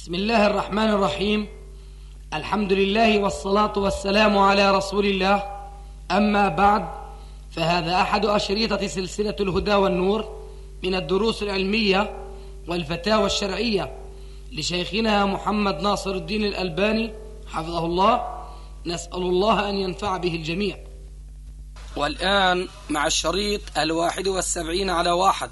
بسم الله الرحمن الرحيم. الحمد لله والصلاة والسلام على رسول الله. أما بعد، فهذا أحد أشريطة سلسلة الهدى والنور من الدروس العلمية والفتاوى الشرعية لشيخنا محمد ناصر الدين الألباني حفظه الله. نسأل الله أن ينفع به الجميع. والآن مع الشريط 71 على 1.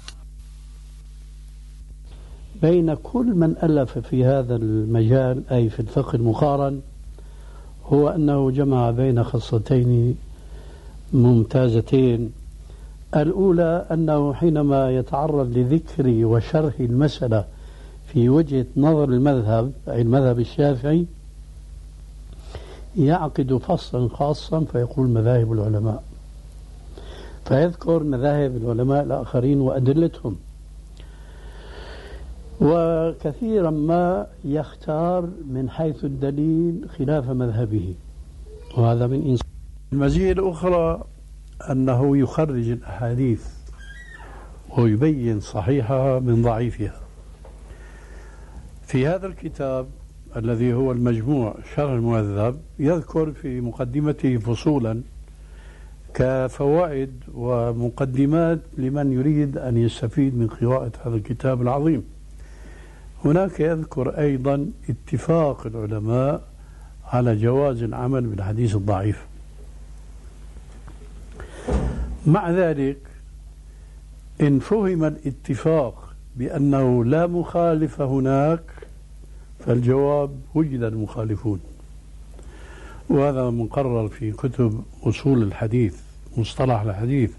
بين كل من ألف في هذا المجال أي في الفقه المقارن هو أنه جمع بين خصتين ممتازتين. الأولى أنه حينما يتعرض لذكر وشرح المسألة في وجهة نظر المذهب أي المذهب الشافعي يعقد فصلا خاصا فيقول مذاهب العلماء، فيذكر مذاهب العلماء الآخرين وأدلتهم، وكثيرا ما يختار من حيث الدليل خلاف مذهبه، وهذا من إنسان. المزية الأخرى أنه يخرج الأحاديث ويبين صحيحها من ضعيفها. في هذا الكتاب الذي هو المجموع شرح المهذب يذكر في مقدمته فصولا كفوائد ومقدمات لمن يريد أن يستفيد من قراءة هذا الكتاب العظيم. هناك يذكر أيضا اتفاق العلماء على جواز العمل بالحديث الضعيف. مع ذلك إن فهم الاتفاق بأنه لا مخالف هناك فالجواب وجد المخالفون، وهذا مقرر في كتب أصول الحديث مصطلح الحديث.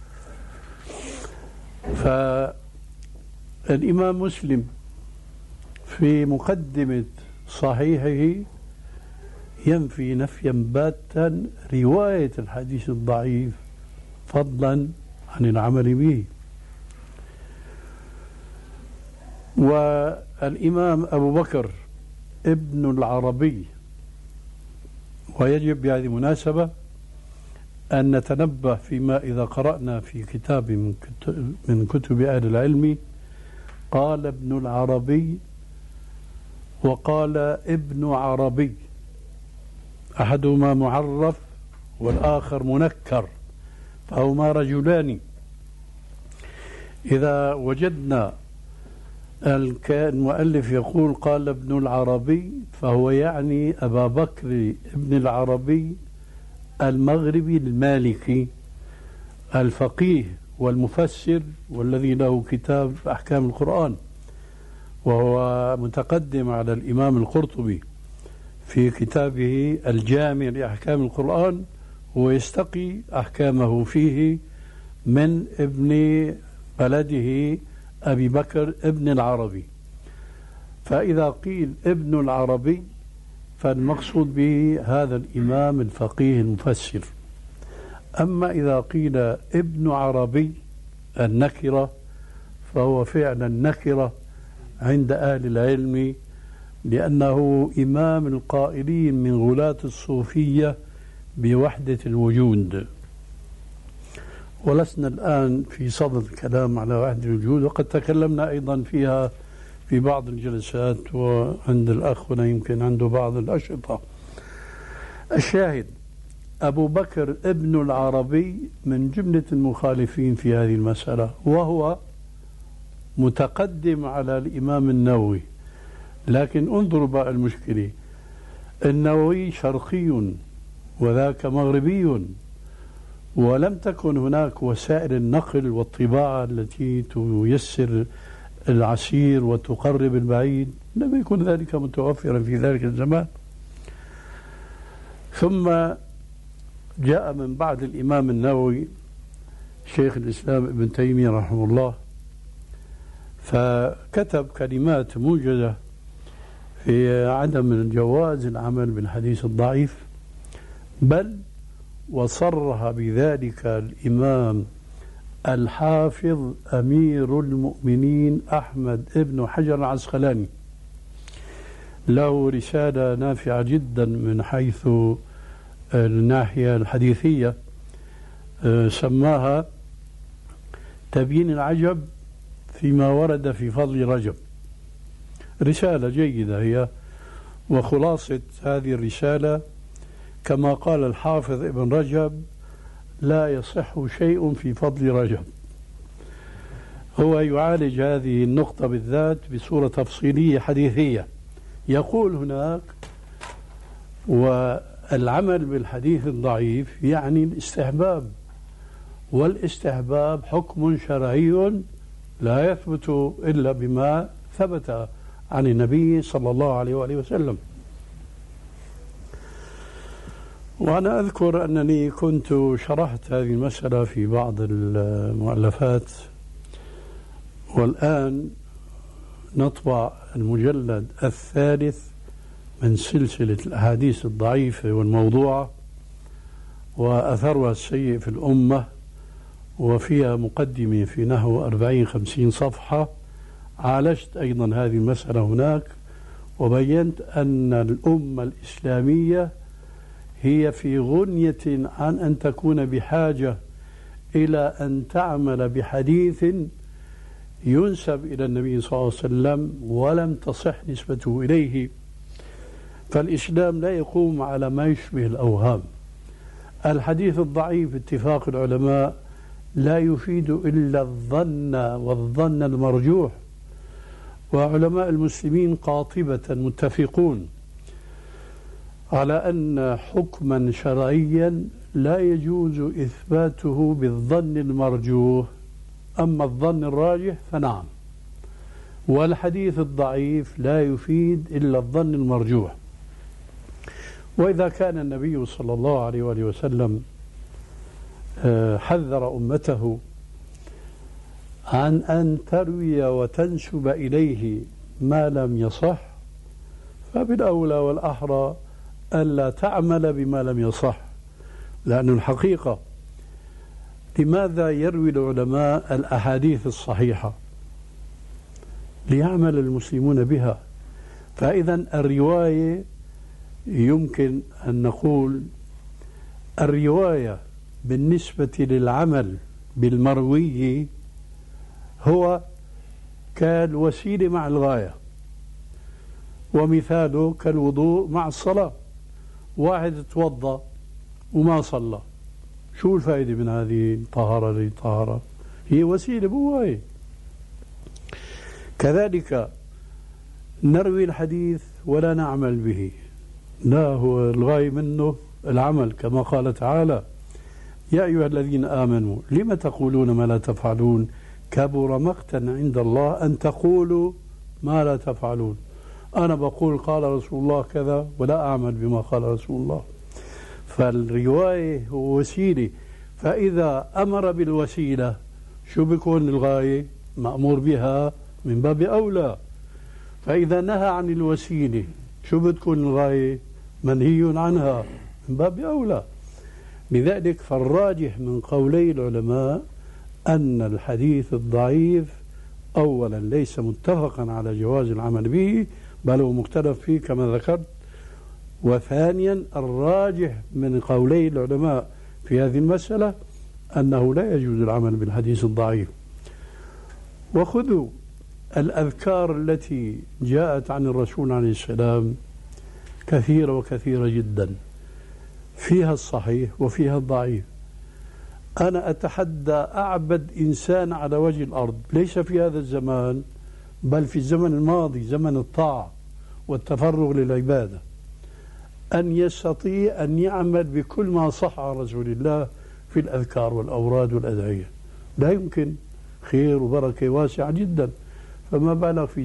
فالإمام مسلم في مقدمة صحيحه ينفي نفيا باتا رواية الحديث الضعيف فضلا عن العمل به. والإمام أبو بكر ابن العربي، ويجب بهذه المناسبة أن نتنبه فيما إذا قرأنا في كتاب من كتب أهل العلم قال ابن العربي وقال ابن عربي، أحدهما معرف والآخر منكر، فهما رجلان. إذا وجدنا المؤلف يقول قال ابن العربي فهو يعني أبا بكر ابن العربي المغربي المالكي الفقيه والمفسر والذي له كتاب أحكام القرآن، وهو متقدم على الإمام القرطبي في كتابه الجامع لأحكام القرآن، ويستقي أحكامه فيه من ابن بلده أبي بكر ابن العربي. فإذا قيل ابن العربي فالمقصود به هذا الإمام الفقيه المفسر. أما إذا قيل ابن عربي النكرة فهو فعلا نكرة عند أهل العلم، لأنه إمام القائلين من غلاة الصوفية بوحدة الوجود. ولسنا الآن في صدد الكلام على وحدة الوجود، وقد تكلمنا أيضا فيها في بعض الجلسات وعند الأخ هنا يمكن عنده بعض الأشرطة. الشاهد أبو بكر ابن العربي من جملة المخالفين في هذه المسألة، وهو متقدم على الإمام النووي. لكن انظروا بقى المشكلة، النووي شرقي وذاك مغربي، ولم تكن هناك وسائل النقل والطباعة التي تيسر العسير وتقرب البعيد، لم يكن ذلك متوفرا في ذلك الزمان. ثم جاء من بعد الإمام النووي شيخ الإسلام ابن تيمية رحمه الله، فكتب كلمات موجزة في عدم جواز العمل بالحديث الضعيف، بل وصرح بذلك الإمام الحافظ أمير المؤمنين أحمد ابن حجر العسقلاني، له رسالة نافعة جدا من حيث الناحية الحديثية، سماها تبيين العجب فيما ورد في فضل رجب. رسالة جيدة هي، وخلاصة هذه الرسالة كما قال الحافظ ابن رجب: لا يصح شيء في فضل رجب. هو يعالج هذه النقطة بالذات بصورة تفصيلية حديثية. يقول هناك: والعمل بالحديث الضعيف يعني الاستحباب، والاستحباب حكم شرعي لا يثبت إلا بما ثبت عن النبي صلى الله عليه وآله وسلم. وأنا أذكر أنني كنت شرحت هذه المسألة في بعض المؤلفات، والآن نطبع المجلد الثالث من سلسلة الأحاديث الضعيفة والموضوعة وأثرها السيء في الأمة، وفيها مقدمة في نحو 40-50 صفحة. عالجت أيضا هذه المسألة هناك، وبينت أن الأمة الإسلامية هي في غنية عن أن تكون بحاجة إلى أن تعمل بحديث ينسب إلى النبي صلى الله عليه وسلم ولم تصح نسبته إليه. فالإسلام لا يقوم على ما يشبه الأوهام. الحديث الضعيف اتفاق العلماء لا يفيد إلا الظن، والظن المرجوح، وعلماء المسلمين قاطبة متفقون على أن حكما شرعيا لا يجوز إثباته بالظن المرجوح، أما الظن الراجح فنعم. والحديث الضعيف لا يفيد إلا الظن المرجوح. وإذا كان النبي صلى الله عليه وآله وسلم حذر أمته عن أن تروي وتنسب إليه ما لم يصح، فبالأولى والأحرى ألا تعمل بما لم يصح. لأن الحقيقة، لماذا يروي العلماء الأحاديث الصحيحة؟ ليعمل المسلمون بها. فإذا الرواية يمكن أن نقول الرواية بالنسبة للعمل بالمروي هو كالوسيلة مع الغاية، ومثاله كالوضوء مع الصلاة. واحد توضأ وما صلى، شو الفائدة من هذه الطهارة؟ للطهارة هي وسيلة بواية. كذلك نروي الحديث ولا نعمل به، لا، هو الغاية منه العمل، كما قال تعالى: يا أيها الذين آمنوا لم تقولون ما لا تفعلون كبر مقتا عند الله أن تقولوا ما لا تفعلون. أنا بقول قال رسول الله كذا ولا أعمل بما قال رسول الله. فالرواية هو وسيلة، فإذا أمر بالوسيلة شو بيكون الغاية؟ مأمور بها من باب أولى. فإذا نهى عن الوسيلة شو بتكون الغاية؟ منهي عنها من باب أولى. لذلك فالراجح من قولي العلماء أن الحديث الضعيف أولا ليس متفقا على جواز العمل به، بل هو مختلف فيه كما ذكرت. وثانيا الراجح من قولي العلماء في هذه المسألة أنه لا يجوز العمل بالحديث الضعيف. وخذوا الأذكار التي جاءت عن الرسول عليه السلام كثيرة وكثيرة جدا، فيها الصحيح وفيها الضعيف. أنا أتحدى أعبد إنسان على وجه الأرض، ليس في هذا الزمان بل في الزمن الماضي، زمن الطاعة والتفرغ للعبادة، أن يستطيع أن يعمل بكل ما صح عن رسول الله في الأذكار والأوراد والأدعية. لا يمكن، خير وبركة واسعة جدا. فما بالك في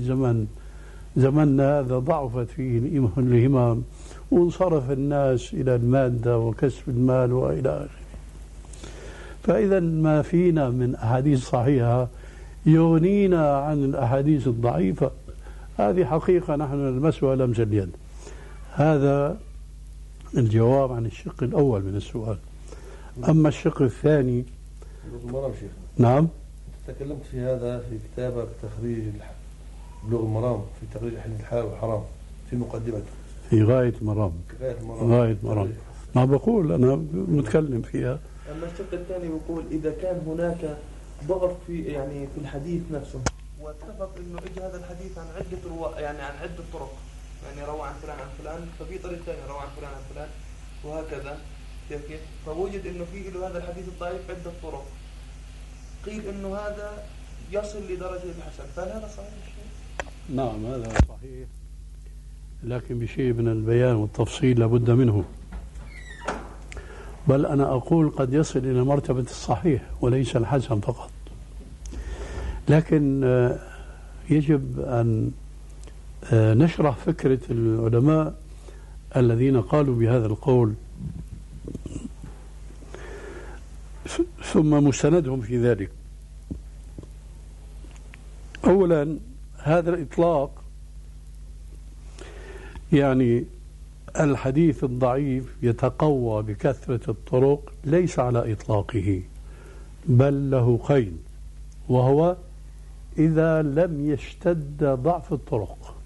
زمننا هذا ضعفت فيه الهمم، وانصرف الناس إلى المادة وكسب المال وإلى آخره. فإذا ما فينا من أحاديث صحيحة يغنينا عن الأحاديث الضعيفة. هذه حقيقة نحن نلمسها لمس اليد. هذا الجواب عن الشق الأول من السؤال. أما الشق الثاني، نعم، تكلمت في هذا في كتابك تخريج بلوغ المرام في تخريج حديث الحلال والحرام في مقدمته في غاية المرام. غاية المرام ما بقول أنا متكلم فيها. أما الشق الثاني بقول إذا كان هناك ضعف في الحديث نفسه واتفق انه اجى هذا الحديث عن عدة يعني عن عدة طرق، يعني روى عن فلان عن فلان، ففي طريق ثاني روى عن فلان عن فلان وهكذا كيف فوجد انه في له هذا الحديث الضعيف عدة طرق، قيل انه هذا يصل لدرجة الحسن، فهل هذا صحيح؟ نعم هذا صحيح، لكن بشيء من البيان والتفصيل لابد منه، بل أنا أقول قد يصل إلى مرتبة الصحيح وليس الحسن فقط. لكن يجب أن نشرح فكرة العلماء الذين قالوا بهذا القول ثم مستندهم في ذلك. أولا هذا الإطلاق يعني الحديث الضعيف يتقوى بكثرة الطرق ليس على إطلاقه، بل له قيد، وهو إذا لم يشتد ضعف الطرق.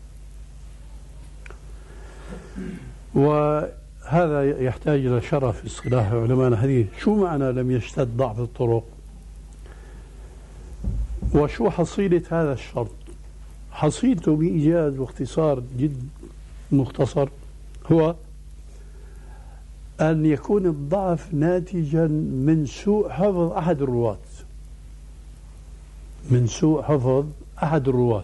وهذا يحتاج إلى شرح في اصطلاح علماء الحديث. شو معنى لم يشتد ضعف الطرق؟ وشو حصيلة هذا الشرط؟ حصيلته بإيجاز واختصار جد مختصر هو أن يكون الضعف ناتجا من سوء حفظ أحد الرواة، من سوء حفظ أحد الرواة،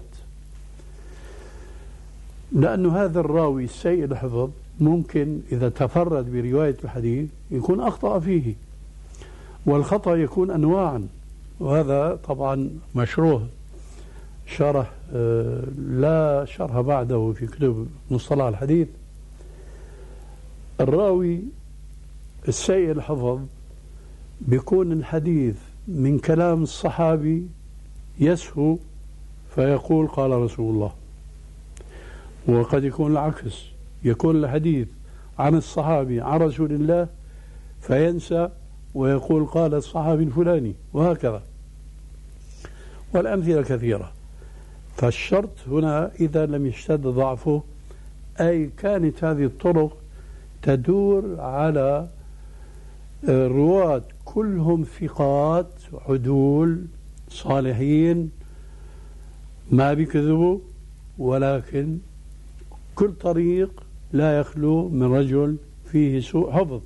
لأن هذا الراوي السيء الحفظ ممكن إذا تفرد برواية الحديث يكون أخطأ فيه، والخطأ يكون أنواعا، وهذا طبعا مشروح شرح لا شرح بعده في كتب مصطلح الحديث. الراوي السيء الحفظ بيكون الحديث من كلام الصحابي يسهو فيقول قال رسول الله، وقد يكون العكس، يكون الحديث عن الصحابي عن رسول الله فينسى ويقول قال الصحابي الفلاني، وهكذا، والأمثلة كثيرة. فالشرط هنا إذا لم يشتد ضعفه، أي كانت هذه الطرق تدور على رواة كلهم ثقات عدول صالحين ما بيكذبوا، ولكن كل طريق لا يخلو من رجل فيه سوء حفظ.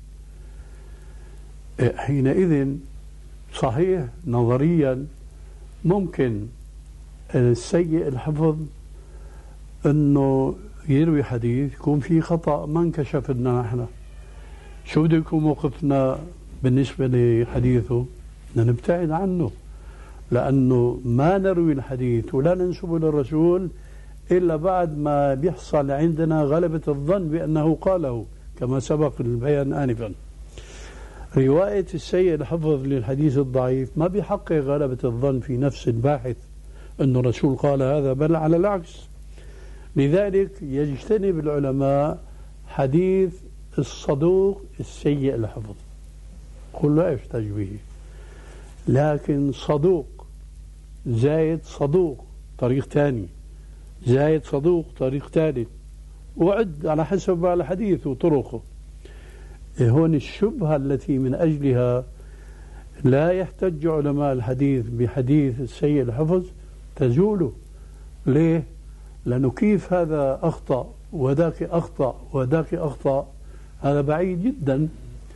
حينئذ صحيح نظريا ممكن السيء الحفظ انه يروي حديث يكون فيه خطأ ما انكشف لنا نحن، شو بده يكون موقفنا بالنسبة لحديثه؟ نبتعد عنه، لأنه ما نروي الحديث ولا ننسبه للرسول إلا بعد ما بيحصل عندنا غلبة الظن بأنه قاله، كما سبق البيان آنفا. رواية السيء الحفظ للحديث الضعيف ما بيحقق غلبة الظن في نفس الباحث أن الرسول قال هذا، بل على العكس. لذلك يجتنب العلماء حديث الصدوق السيء الحفظ، قل لا يحتج به، لكن صدوق زايد صدوق طريق ثاني، زايد صدوق طريق ثالث، وعد على حسب الحديث وطرقه. هون الشبهة التي من أجلها لا يحتج علماء الحديث بحديث السيء الحفظ تزول. ليه؟ لأنه كيف هذا أخطأ وذاك أخطأ وذاك أخطأ، هذا بعيد جدا.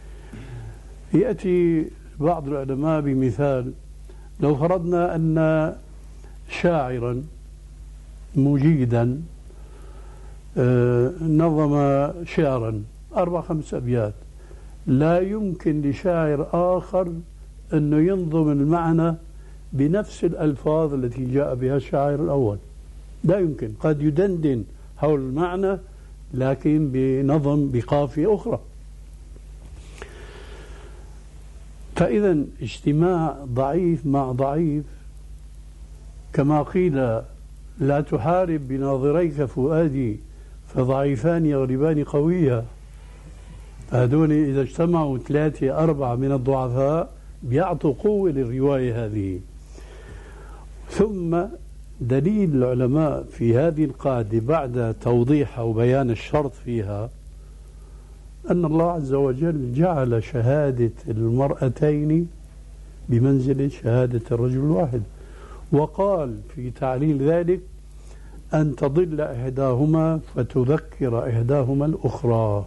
يأتي بعض العلماء بمثال، لو فرضنا أن شاعرا مجيدا نظم شعرا 4-5 أبيات، لا يمكن لشاعر آخر أنه ينظم المعنى بنفس الألفاظ التي جاء بها الشاعر الأول، لا يمكن. قد يدندن حول المعنى لكن بنظم بقافية أخرى. فإذا اجتماع ضعيف مع ضعيف، كما قيل لا تحارب بناظريك فؤادي فضعيفان يغلبان قوية، هذول إذا اجتمعوا 3-4 من الضعفاء بيعطوا قوة للرواية هذه. ثم دليل العلماء في هذه القاعدة بعد توضيح أو بيان الشرط فيها أن الله عز وجل جعل شهادة المرأتين بمنزلة شهادة الرجل الواحد، وقال في تعليل ذلك أن تضل إحداهما فتذكر إحداهما الأخرى.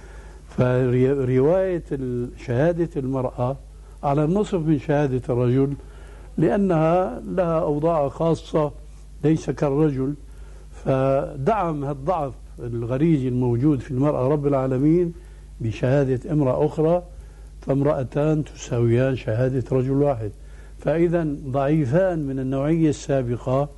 فرواية شهادة المرأة على النصف من شهادة الرجل، لأنها لها أوضاع خاصة ليس كالرجل، فدعم الضعف الغريزي الموجود في المرأة رب العالمين بشهادة امرأة أخرى، فامرأتان تساويان شهادة رجل واحد. فإذا ضعيفان من النوعية السابقة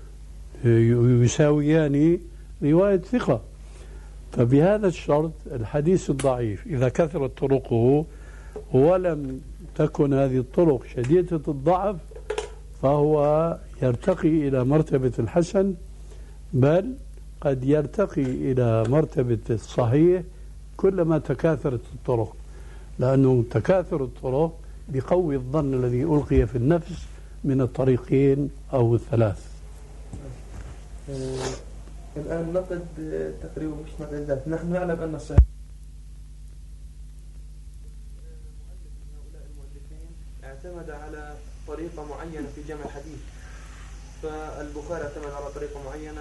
يساويان رواية ثقة. فبهذا الشرط الحديث الضعيف إذا كثرت طرقه ولم تكن هذه الطرق شديدة الضعف فهو يرتقي إلى مرتبة الحسن، بل قد يرتقي إلى مرتبة الصحيح كلما تكاثرت الطرق، لأنه تكاثر الطرق بقوي الظن الذي ألقي في النفس من الطريقين أو الثلاث. الآن نقد تقريبا مش نقد ذات. نحن نعلم أن الصحيح اعتمد على طريقة معينة في جمع الحديث، فالبخاري اعتمد على طريقة معينة،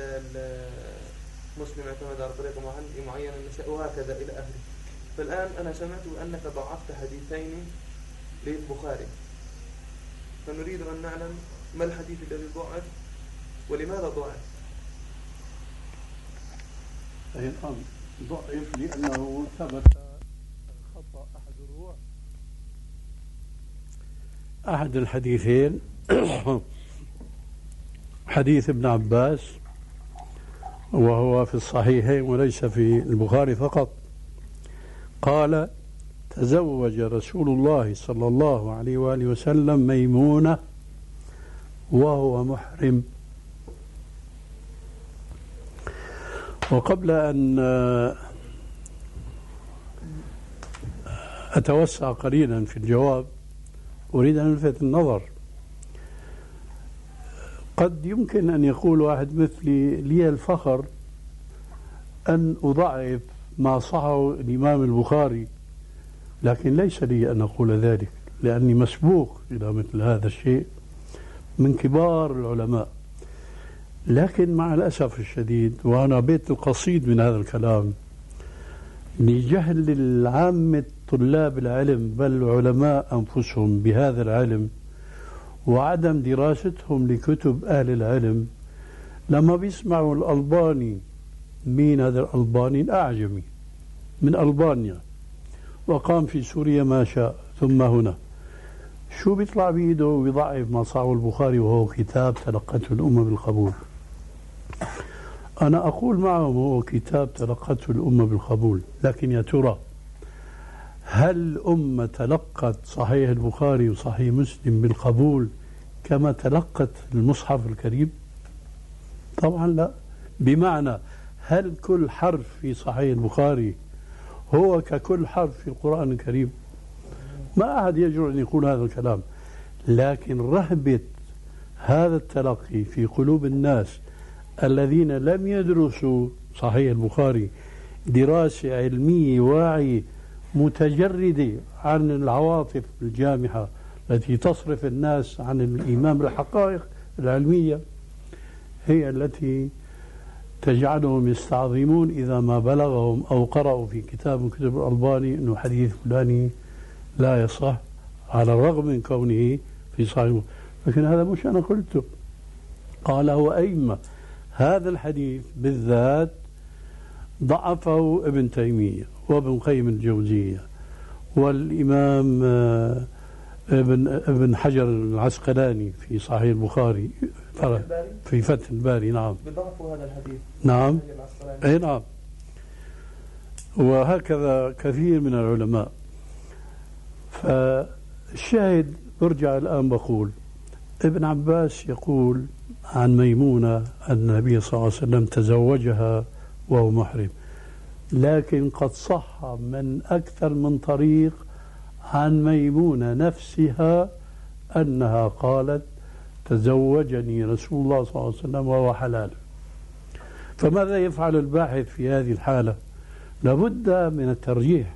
مسلم اعتمد على طريقة معينة، وهكذا إلى آخره. فالآن أنا سمعت أنك ضعفت حديثين للبخاري، فنريد أن نعلم ما الحديث الذي ضعف ولماذا ضعف؟ نعم، ضعف لأنه ثبت خطأ أحد الرواة. أحد الحديثين حديث ابن عباس، وهو في الصحيحين وليس في البخاري فقط، قال: تزوج رسول الله صلى الله عليه وآله وسلم ميمونة وهو محرم. وقبل أن أتوسع قليلا في الجواب أريد أن ألفت النظر. قد يمكن أن يقول واحد مثلي: لي الفخر أن أضعف ما صحه الإمام البخاري، لكن ليس لي أن أقول ذلك، لأني مسبوق إلى مثل هذا الشيء من كبار العلماء. لكن مع الأسف الشديد، وأنا بيت القصيد من هذا الكلام، لجهل العامة طلاب العلم بل العلماء أنفسهم بهذا العلم، وعدم دراستهم لكتب أهل العلم، لما بيسمعوا الألباني. مين هذا الألباني؟ الأعجمي من ألبانيا، وقام في سوريا ما شاء ثم هنا، شو بيطلع بيده ويضعف ما صحه البخاري وهو كتاب تلقته الأمة بالقبول. أنا أقول معهم هو كتاب تلقته الأمة بالقبول، لكن يا ترى هل الأمة تلقت صحيح البخاري وصحيح مسلم بالقبول كما تلقت المصحف الكريم؟ طبعا لا. بمعنى هل كل حرف في صحيح البخاري هو ككل حرف في القرآن الكريم؟ ما أحد يجرؤ أن يقول هذا الكلام. لكن رهبة هذا التلقي في قلوب الناس الذين لم يدرسوا صحيح البخاري دراسة علمية واعية متجردة عن العواطف الجامحة التي تصرف الناس عن الإيمان بالحقائق العلمية، هي التي تجعلهم يستعظمون إذا ما بلغهم أو قرأوا في كتاب من كتب الألباني أنه حديث فلاني لا يصح على الرغم من كونه في صحيح. لكن هذا مش أنا قلته، قاله أئمة. هذا الحديث بالذات ضعفه ابن تيمية وابن قيم الجوزية والإمام ابن حجر العسقلاني في صحيح البخاري في فتح الباري. نعم، بضعفوا هذا الحديث. نعم، أي نعم، وهكذا كثير من العلماء. فالشاهد برجع الآن بقول: ابن عباس يقول عن ميمونة أن النبي صلى الله عليه وسلم تزوجها وهو محرم، لكن قد صح من أكثر من طريق عن ميمونة نفسها أنها قالت: تزوجني رسول الله صلى الله عليه وسلم وهو حلال. فماذا يفعل الباحث في هذه الحالة؟ لابد من الترجيح.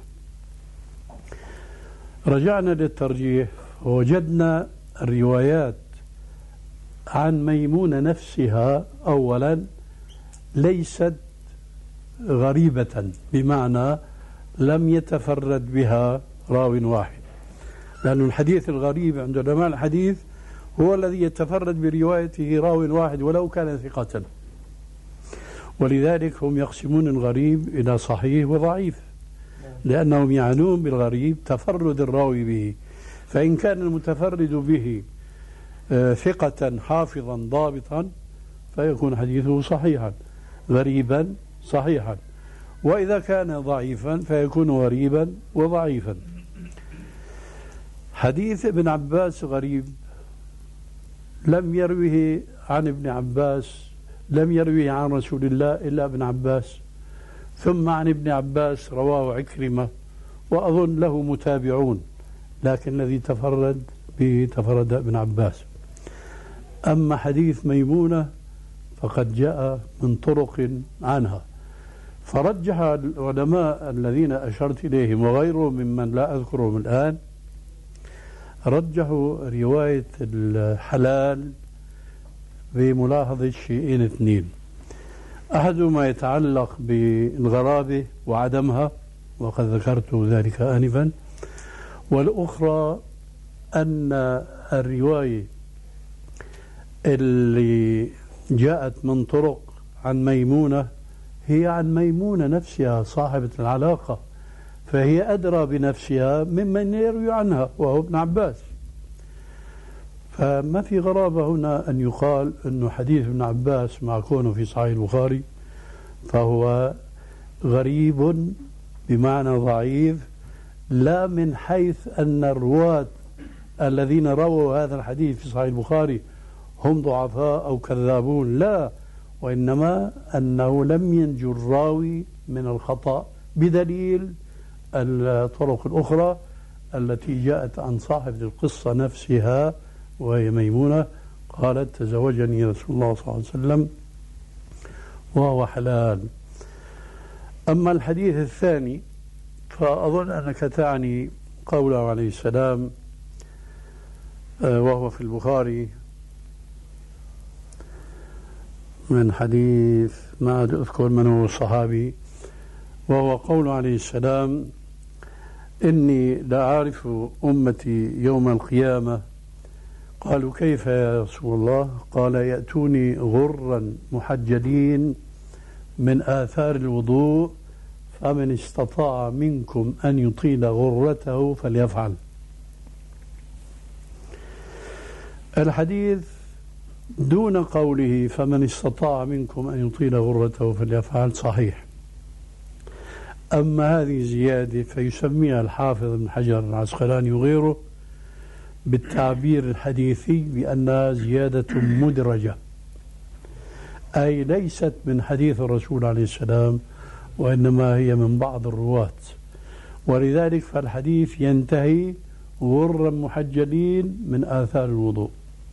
رجعنا للترجيح ووجدنا الروايات عن ميمونة نفسها أولا ليست غريبة، بمعنى لم يتفرد بها راو واحد، لأن الحديث الغريب عند علماء الحديث هو الذي يتفرد بروايته راو واحد ولو كان ثقة، ولذلك هم يقسمون الغريب إلى صحيح وضعيف، لأنهم يعنون بالغريب تفرد الراوي به، فإن كان المتفرد به ثقة حافظا ضابطا فيكون حديثه صحيحا غريبا صحيحا، وإذا كان ضعيفا فيكون غريبا وضعيفا. حديث ابن عباس غريب، لم يروه عن ابن عباس، لم يروه عن رسول الله إلا ابن عباس، ثم عن ابن عباس رواه عكرمة، وأظن له متابعون، لكن الذي تفرد به تفرد ابن عباس. أما حديث ميمونة فقد جاء من طرق عنها، فرجح العلماء الذين أشرت إليهم وغيرهم ممن لا أذكرهم الآن، رجحوا رواية الحلال بملاحظة شيئين اثنين: أحدهما يتعلق بالغرابة وعدمها، وقد ذكرت ذلك آنفا، والأخرى أن الرواية اللي جاءت من طرق عن ميمونة هي عن ميمونة نفسها صاحبة العلاقة، فهي أدرى بنفسها ممن يروي عنها وهو ابن عباس. فما في غرابة هنا أن يقال أنه حديث ابن عباس مع كونه في صحيح البخاري فهو غريب بمعنى ضعيف، لا من حيث أن الرواة الذين رووا هذا الحديث في صحيح البخاري هم ضعفاء أو كذابون، لا، وإنما أنه لم ينجو الراوي من الخطأ بدليل الطرق الأخرى التي جاءت عن صاحب القصة نفسها، وهي ميمونة قالت: تزوجني رسول الله صلى الله عليه وسلم وهو حلال. أما الحديث الثاني فأظن أنك تعني قوله عليه السلام، وهو في البخاري من حديث ما أذكر من هو الصحابي، وهو قوله عليه السلام: إني لا أعرف أمتي يوم القيامة. قالوا: كيف يا رسول الله؟ قال: يأتوني غرا محجلين من آثار الوضوء، فمن استطاع منكم أن يطيل غرته فليفعل. الحديث دون قوله فمن استطاع منكم أن يطيل غرته فليفعل صحيح، أما هذه زيادة فيسميها الحافظ ابن حجر العسقلاني وغيره بالتعبير الحديثي بأنها زيادة مدرجة، أي ليست من حديث الرسول عليه السلام، وإنما هي من بعض الرواة، ولذلك فالحديث ينتهي غرا محجلين من آثار الوضوء.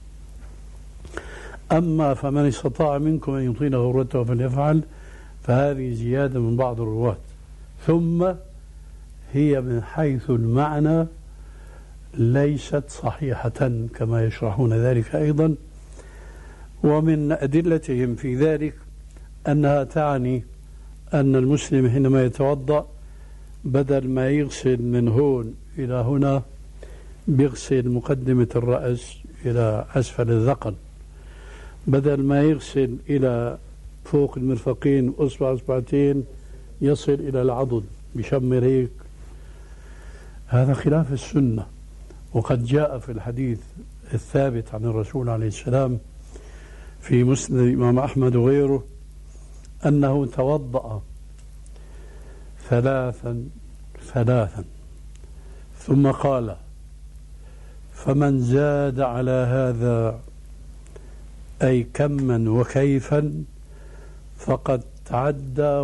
أما فمن استطاع منكم أن يطيل غرته فليفعل فهذه زيادة من بعض الرواة، ثم هي من حيث المعنى ليست صحيحة كما يشرحون ذلك أيضا. ومن أدلتهم في ذلك أنها تعني أن المسلم حينما يتوضأ بدل ما يغسل من هون إلى هنا بيغسل مقدمة الرأس إلى أسفل الذقن، بدل ما يغسل إلى فوق المرفقين أصبعتين يصل إلى العضد بشمر هيك. هذا خلاف السنة، وقد جاء في الحديث الثابت عن الرسول عليه السلام في مسند الإمام أحمد وغيره أنه توضأ ثلاثا ثم قال: فمن زاد على هذا أي كما وكيفا فقد تعدى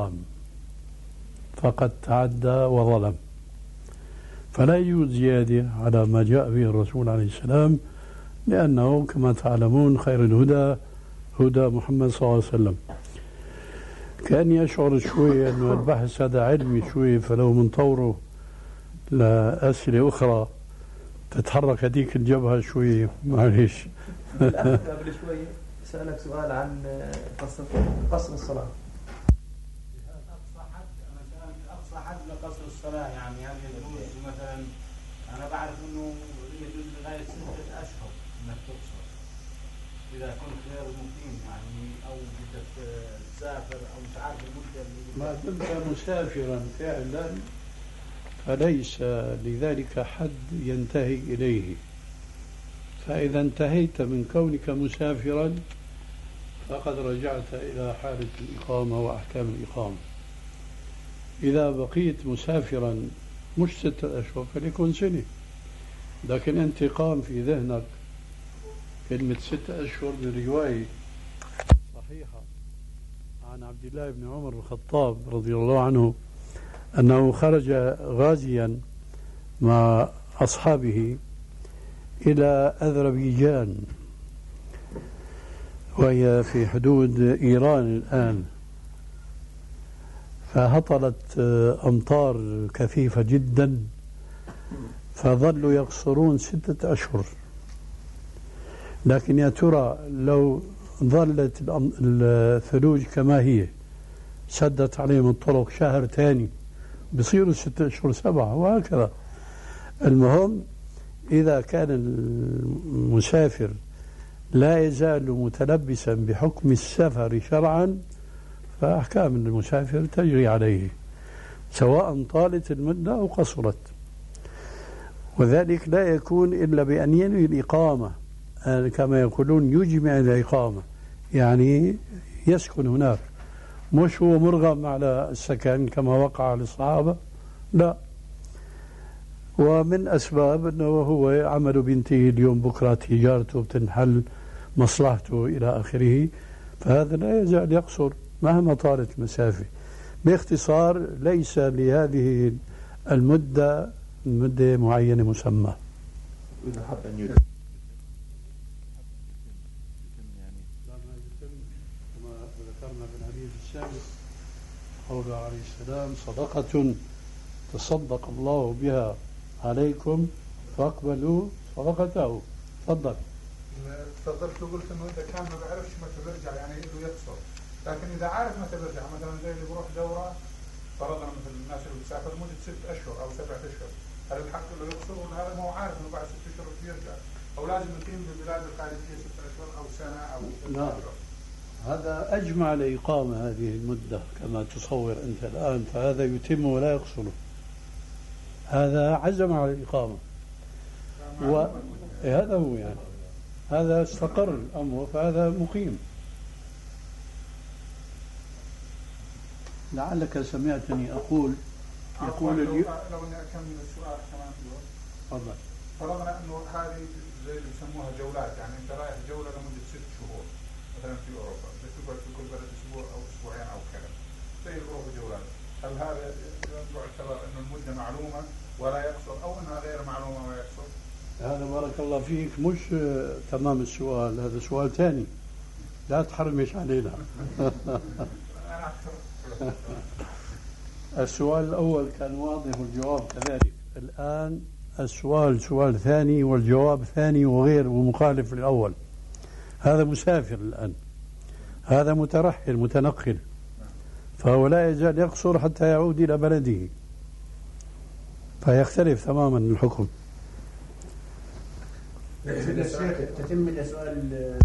وظلم. فلا يوجد زيادة على ما جاء به الرسول عليه السلام، لأنه كما تعلمون خير الهدى هدى محمد صلى الله عليه وسلم. كأني أشعر شوي أن البحث هذا علمي شوي، فلو من طوره لأسئلة أخرى تتحرك هذيك الجبهة شوية معلش. الأخ قبل شوي سألك سؤال عن قصر الصلاة. أقصى حد لقصر الصلاة يعني هل يجوز مثلا؟ أنا بعرف إنه يجوز لغاية 6 أشهر إنك تقصر إذا كنت غير مقيم يعني أو بدك تسافر أو مش عارف المدة اللي ما دمت مسافرا فعلا فليس لذلك حد ينتهي إليه. فإذا انتهيت من كونك مسافرا فقد رجعت إلى حالة الإقامة وأحكام الإقامة. إذا بقيت مسافرا مش 6 أشهر فليكن سنة، لكن أنت قام في ذهنك كلمة 6 أشهر من رواية صحيحة عن عبد الله بن عمر بن الخطاب رضي الله عنه أنه خرج غازيا مع أصحابه إلى أذربيجان وهي في حدود إيران الآن، فهطلت أمطار كثيفة جدا فظلوا يقصرون 6 أشهر. لكن يا ترى لو ظلت الثلوج كما هي سدت عليهم الطرق شهر ثاني بصيروا 6 أشهر 7 وهكذا. المهم إذا كان المسافر لا يزال متلبسا بحكم السفر شرعا فأحكام المسافر تجري عليه سواء طالت المدة أو قصرت، وذلك لا يكون إلا بأن ينوي الإقامة كما يقولون يجمع الإقامة، يعني يسكن هناك، مش هو مرغم على السكن كما وقع للصحابة، لا. ومن أسباب أنه هو عمل بنته اليوم بكرة تجارته بتنحل مصلحته إلى آخره، فهذا لا يزال يقصر مهما طالت المسافة. باختصار ليس لهذه المدة معينة مسمى. إذا حب أن يتم كما ذكرنا في الحديث السابق قوله عليه السلام صدقة تصدق الله بها عليكم فاقبلوا صدقته. تفضل. تفضلت وقلت انه اذا كان ما بيعرفش متى بيرجع يعني له يقصر، لكن اذا عارف متى بيرجع مثلا زي اللي بيروح دوره فرضنا مثل الناس اللي بتسافر لمده 6 اشهر او 7 اشهر، هل الحق له يقصر ولا هذا ما هو عارف انه بعد 6 اشهر بيرجع؟ او لازم يقيم بالبلاد الخارجيه 6 اشهر او سنه او 6 لا. اشهر؟ هذا أجمع لإقامة هذه المدة كما تصور أنت الآن، فهذا يتم ولا يقصره، هذا عزم على الإقامة هذا هو يعني هذا استقر الأمر فهذا مقيم. لعلك سمعتني أقول يقول لو اني اكمل السؤال كمان تفضل. فرضنا انه هذه زي اللي بسموها جولات، يعني انت رايح جوله لمده 6 شهور مثلا في اوروبا، بدك تقعد في كل بلد اسبوع او اسبوعين او كذا زي الاوروبا جولات، هل هذا يعتبر انه المده معلومه ولا يقصر او انها غير معلومه ولا يقصر؟ هذا بارك الله فيك مش تمام السؤال، هذا سؤال ثاني لا تحرمش علينا. السؤال الأول كان واضح والجواب كذلك، الآن السؤال سؤال ثاني والجواب ثاني وغير ومخالف للأول. هذا مسافر الآن، هذا مترحل متنقل، فهو لا يزال يقصر حتى يعود إلى بلده، فيختلف تماما الحكم. تتم السؤال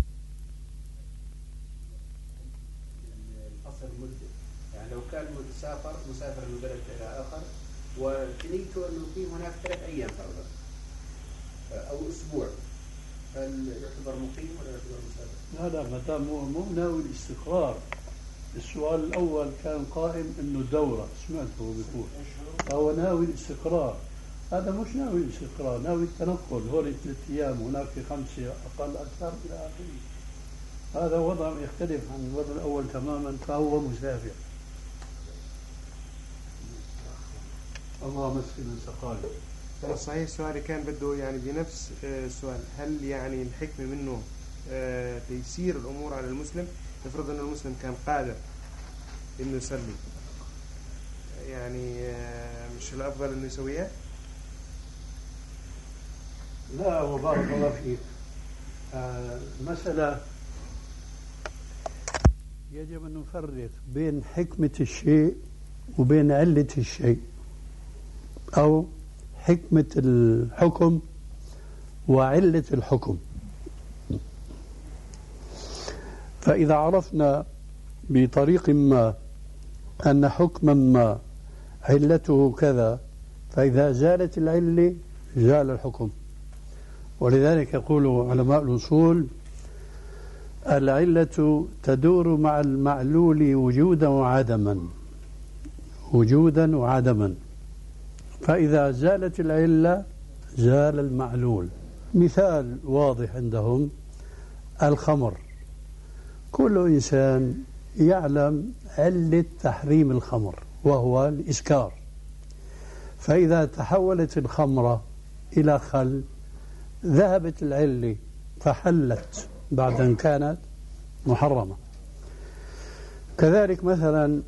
القصر المدة، يعني لو كان مسافر من بلد إلى آخر وتنيته أنه يقيم هناك 3 أيام فرضا أو أسبوع، هل يعتبر مقيم ولا يعتبر مسافر؟ لا ما دام هو مو ناوي الاستقرار. السؤال الأول كان قائم إنه دورة، سمعته بيقول فهو ناوي الاستقرار، هذا مش ناوي الاستقرار، ناوي التنقل، هول 3 أيام هناك في 5 أقل أكثر إلى آخره. هذا وضع يختلف عن الوضع الأول تماما، فهو مسافر. الله مسكن سقاله. صحيح. سؤالي كان بده يعني بنفس السؤال، هل يعني الحكمة منه تيسير الأمور على المسلم؟ افرض أن المسلم كان قادر إنه يصلي، يعني مش الأفضل إنه يسويها؟ لا وبارك الله فيك. المسألة يجب أن نفرق بين حكمة الشيء وبين علة الشيء، أو حكمة الحكم وعلة الحكم. فإذا عرفنا بطريق ما أن حكما ما علته كذا، فإذا زالت العلة زال الحكم. ولذلك يقول علماء الأصول: العلة تدور مع المعلول وجودا وعدما، وجودا وعدما. فإذا زالت العلة زال المعلول. مثال واضح عندهم الخمر. كل إنسان يعلم علة تحريم الخمر وهو الإسكار، فإذا تحولت الخمرة إلى خل ذهبت العلة فحلت بعد أن كانت محرمة. كذلك مثلا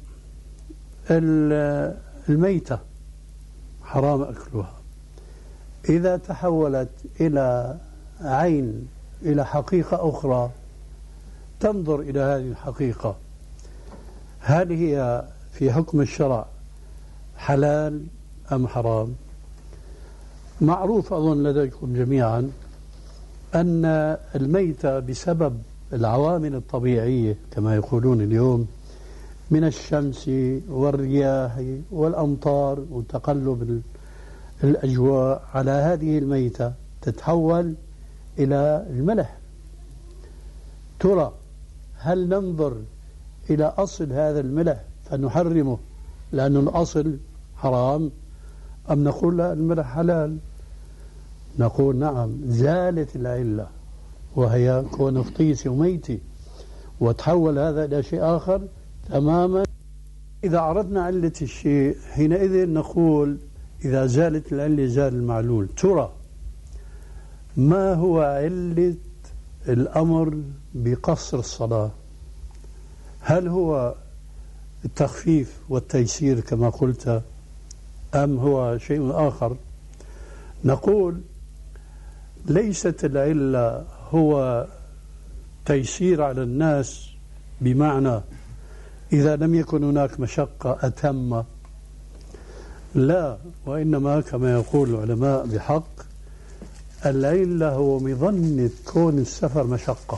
الميتة حرام أكلها، إذا تحولت إلى عين، إلى حقيقة أخرى، تنظر إلى هذه الحقيقة هل هي في حكم الشرع حلال أم حرام. معروف أظن لديكم جميعا أن الميتة بسبب العوامل الطبيعية كما يقولون اليوم من الشمس والرياح والأمطار وتقلب الأجواء على هذه الميتة تتحول إلى الملح. ترى هل ننظر إلى أصل هذا الملح فنحرمه لأن الأصل حرام، أم نقول لا الملح حلال؟ نقول نعم، زالت العلة وهي كون فطيسي وميتي وتحول هذا إلى شيء آخر تماما. إذا عرضنا علة الشيء حينئذ نقول إذا زالت العلة زال المعلول. ترى ما هو علة الأمر بقصر الصلاة؟ هل هو التخفيف والتيسير كما قلت أم هو شيء آخر؟ نقول ليست العلة هو تيسير على الناس بمعنى إذا لم يكن هناك مشقة أتم، لا، وإنما كما يقول العلماء بحق العلة هو مظنة كون السفر مشقة،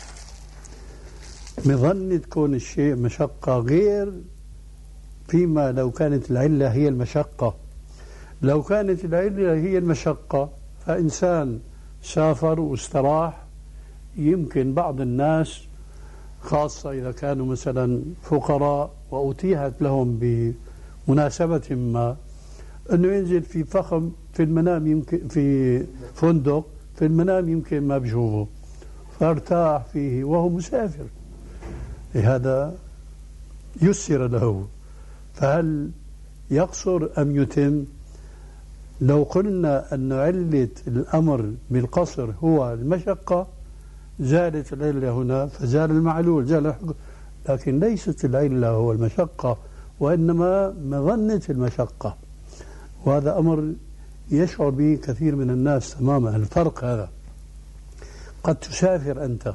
مظنة كون الشيء مشقة، غير فيما لو كانت العلة هي المشقة. لو كانت العلة هي المشقة فإنسان سافر واستراح، يمكن بعض الناس خاصة إذا كانوا مثلا فقراء وأتيحت لهم بمناسبة ما أنه ينزل في فخم في المنام، يمكن في فندق في المنام يمكن ما بشوفه فارتاح فيه وهو مسافر، هذا يسر له. فهل يقصر أم يتم؟ لو قلنا أن علة الأمر بالقصر هو المشقة زالت العلة هنا فزال المعلول، زال الحكم. لكن ليست العلة هو المشقة وإنما مظنة المشقة، وهذا أمر يشعر به كثير من الناس تماما. الفرق هذا، قد تسافر أنت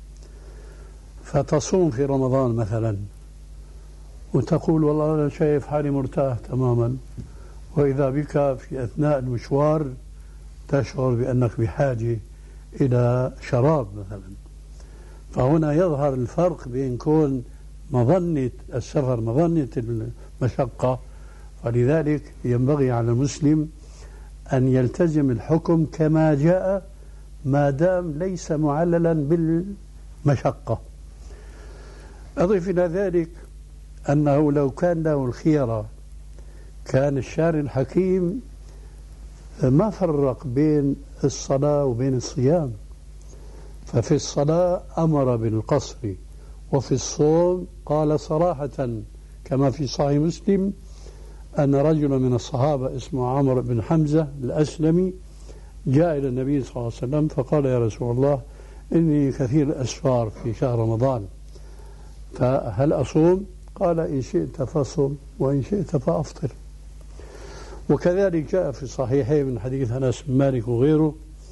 فتصوم في رمضان مثلا وتقول والله أنا شايف حالي مرتاح تماما، وإذا بك في أثناء المشوار تشعر بأنك بحاجة إلى شراب مثلا. فهنا يظهر الفرق بين كون مظنة السفر مظنة المشقة. ولذلك ينبغي على المسلم أن يلتزم الحكم كما جاء ما دام ليس معللا بالمشقة. أضيف إلى ذلك أنه لو كان له الخيرة كان الشارع الحكيم ما فرق بين الصلاة وبين الصيام، ففي الصلاة أمر بالقصر، وفي الصوم قال صراحة كما في صحيح مسلم أن رجلا من الصحابة اسمه عمرو بن حمزة الأسلمي جاء إلى النبي صلى الله عليه وسلم فقال يا رسول الله إني كثير الأسفار في شهر رمضان فهل أصوم؟ قال إن شئت فصم وإن شئت فأفطر. وكذلك جاء في الصحيحين من حديث أنس بن مالك وغيره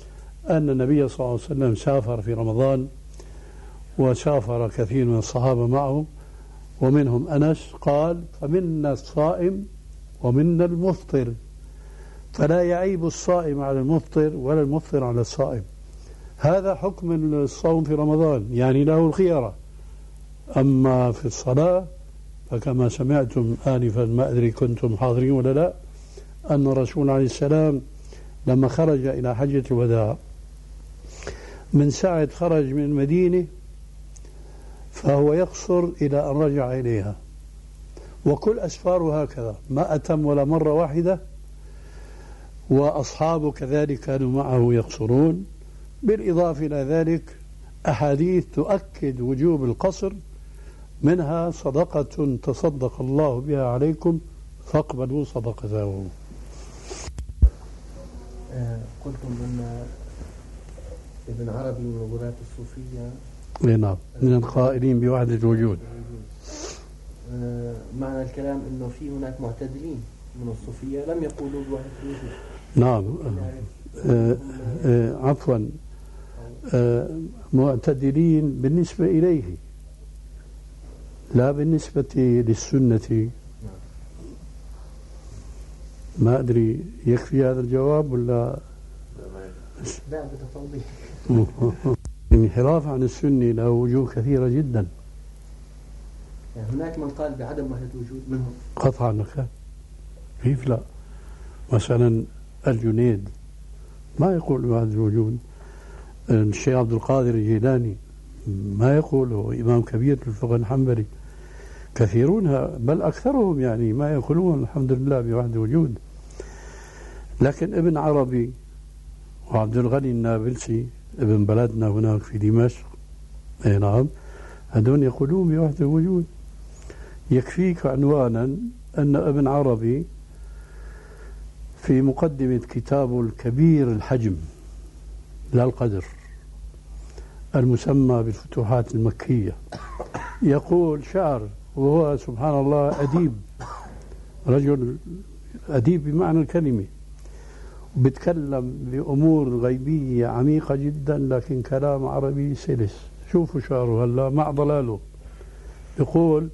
أن النبي صلى الله عليه وسلم سافر في رمضان، وسافر كثير من الصحابة معه، ومنهم أنس قال: فمنا الصائم ومنا المفطر، فلا يعيب الصائم على المفطر ولا المفطر على الصائم. هذا حكم الصوم في رمضان، يعني له الخيرة. أما في الصلاة فكما سمعتم آنفا، ما أدري كنتم حاضرين ولا لا، أن الرسول عليه السلام لما خرج إلى حجة الوداع، من ساعة خرج من المدينة فهو يقصر إلى أن رجع إليها، وكل أسفاره هكذا، ما أتم ولا مرة واحدة، وأصحابه كذلك كانوا معه يقصرون. بالإضافة إلى ذلك أحاديث تؤكد وجوب القصر، منها: صدقة تصدق الله بها عليكم فاقبلوا صدقته. قلتم أن ابن عربي من غلاة الصوفية. نعم، من القائلين بوحدة الوجود. معنى الكلام أنه في هناك معتدلين من الصوفية لم يقولوا بوحدة الوجود. نعم. عفوا، معتدلين بالنسبة إليه، لا بالنسبة للسنة. ما أدري يكفي هذا الجواب ولا لا بتوضيح. الانحراف عن السنة له وجوه كثيرة جدا. يعني هناك من قال بعدم وحدة الوجود منهم قطعا لك، كيف لا؟ مثلا الجنيد ما يقول بوحدة الوجود، الشيخ عبد القادر الجيلاني ما يقول، هو إمام كبير في الفقه الحنبلي. كثيرون بل أكثرهم يعني ما يقولون الحمد لله بوحدة الوجود. لكن ابن عربي وعبد الغني النابلسي ابن بلدنا هناك في دمشق، اي نعم، هذول يقولون بوحدة الوجود. يكفيك عنوانا أن ابن عربي في مقدمة كتابه الكبير الحجم لا القدر المسمى بالفتوحات المكية يقول شعر، وهو سبحان الله أديب، رجل أديب بمعنى الكلمة، بيتكلم بأمور غيبية عميقة جدا، لكن كلام عربي سلس. شوفوا شعره هلا مع ضلاله، يقول: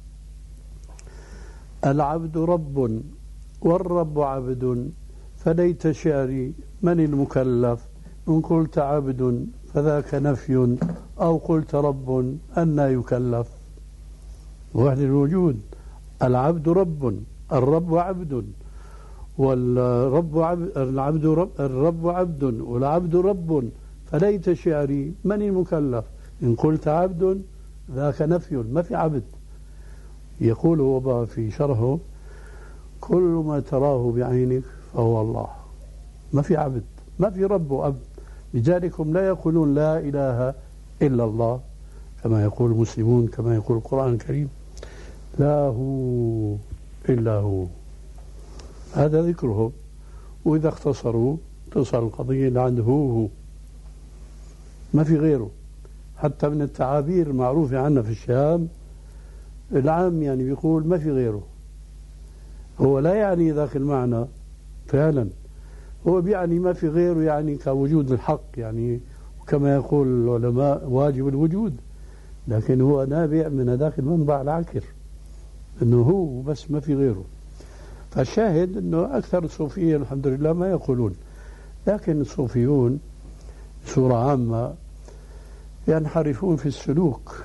العبد رب والرب عبد، فليت شعري من المكلف، إن قلت عبد فذاك نفي، أو قلت رب أنى يكلف. وحدة الوجود، العبد رب، الرب عبد، والرب عبد، الرب عبد والعبد رب، فليت شعري من المكلف، إن قلت عبد ذاك نفي، ما في عبد. يقول هو في شرحه: كل ما تراه بعينك فهو الله، ما في عبد، ما في رب وعبد. لذلك هم لا يقولون لا إله إلا الله كما يقول المسلمون، كما يقول القرآن الكريم: لا هو إلا هو. هذا ذكرهم، وإذا اختصروا تصل القضية لعند هو، ما في غيره. حتى من التعابير المعروفة عنا في الشام، العام يعني بيقول ما في غيره. هو لا يعني ذاك المعنى فعلا، هو بيعني ما في غيره، يعني كوجود الحق، يعني كما يقول العلماء واجب الوجود، لكن هو نابع من ذاك المنبع العكر، انه هو بس ما في غيره. فالشاهد انه اكثر الصوفية الحمد لله ما يقولون، لكن الصوفيون بصورة عامة ينحرفون في السلوك،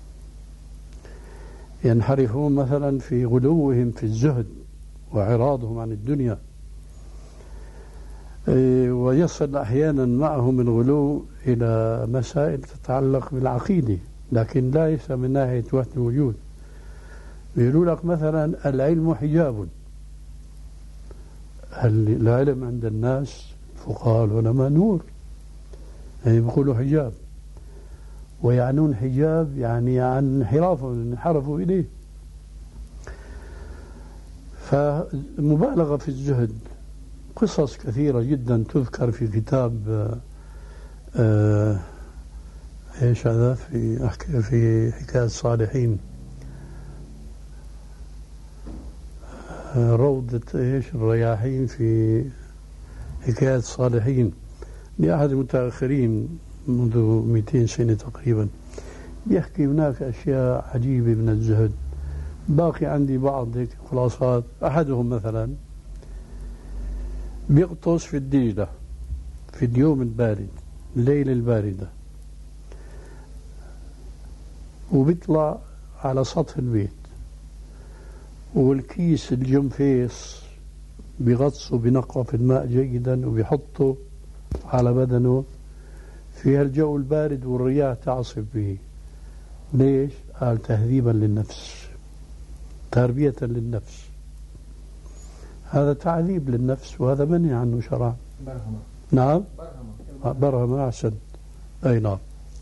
ينحرفون مثلا في غلوهم في الزهد وإعراضهم عن الدنيا، ويصل أحيانا معهم الغلو إلى مسائل تتعلق بالعقيدة، لكن ليس من ناحية وحدة الوجود. يقولوا لك مثلا العلم حجاب، العلم عند الناس فقهاء العلماء نور، يعني بيقولوا حجاب، ويعنون حجاب يعني عن انحرافهم، انحرفوا إليه. فمبالغة في الزهد، قصص كثيرة جدا تذكر في كتاب ايش هذا، في حكاية الصالحين، روضة ايش الرياحين في حكاية الصالحين، لأحد المتأخرين منذ 200 سنة تقريبا، بيحكي هناك أشياء عجيبة من الزهد. باقي عندي بعض هيك خلاصات. أحدهم مثلا بيغطس في الدجلة في اليوم البارد، الليلة الباردة، وبيطلع على سطح البيت، والكيس الجنفيس بيغطسه بنقعه في الماء جيدا وبيحطه على بدنه في الجو البارد والرياح تعصف به. ليش؟ قال تهذيبا للنفس، تربية للنفس. هذا تعذيب للنفس، وهذا منهي عنه شرعا. برهمة. نعم، برهمة. أحسن. أي نعم.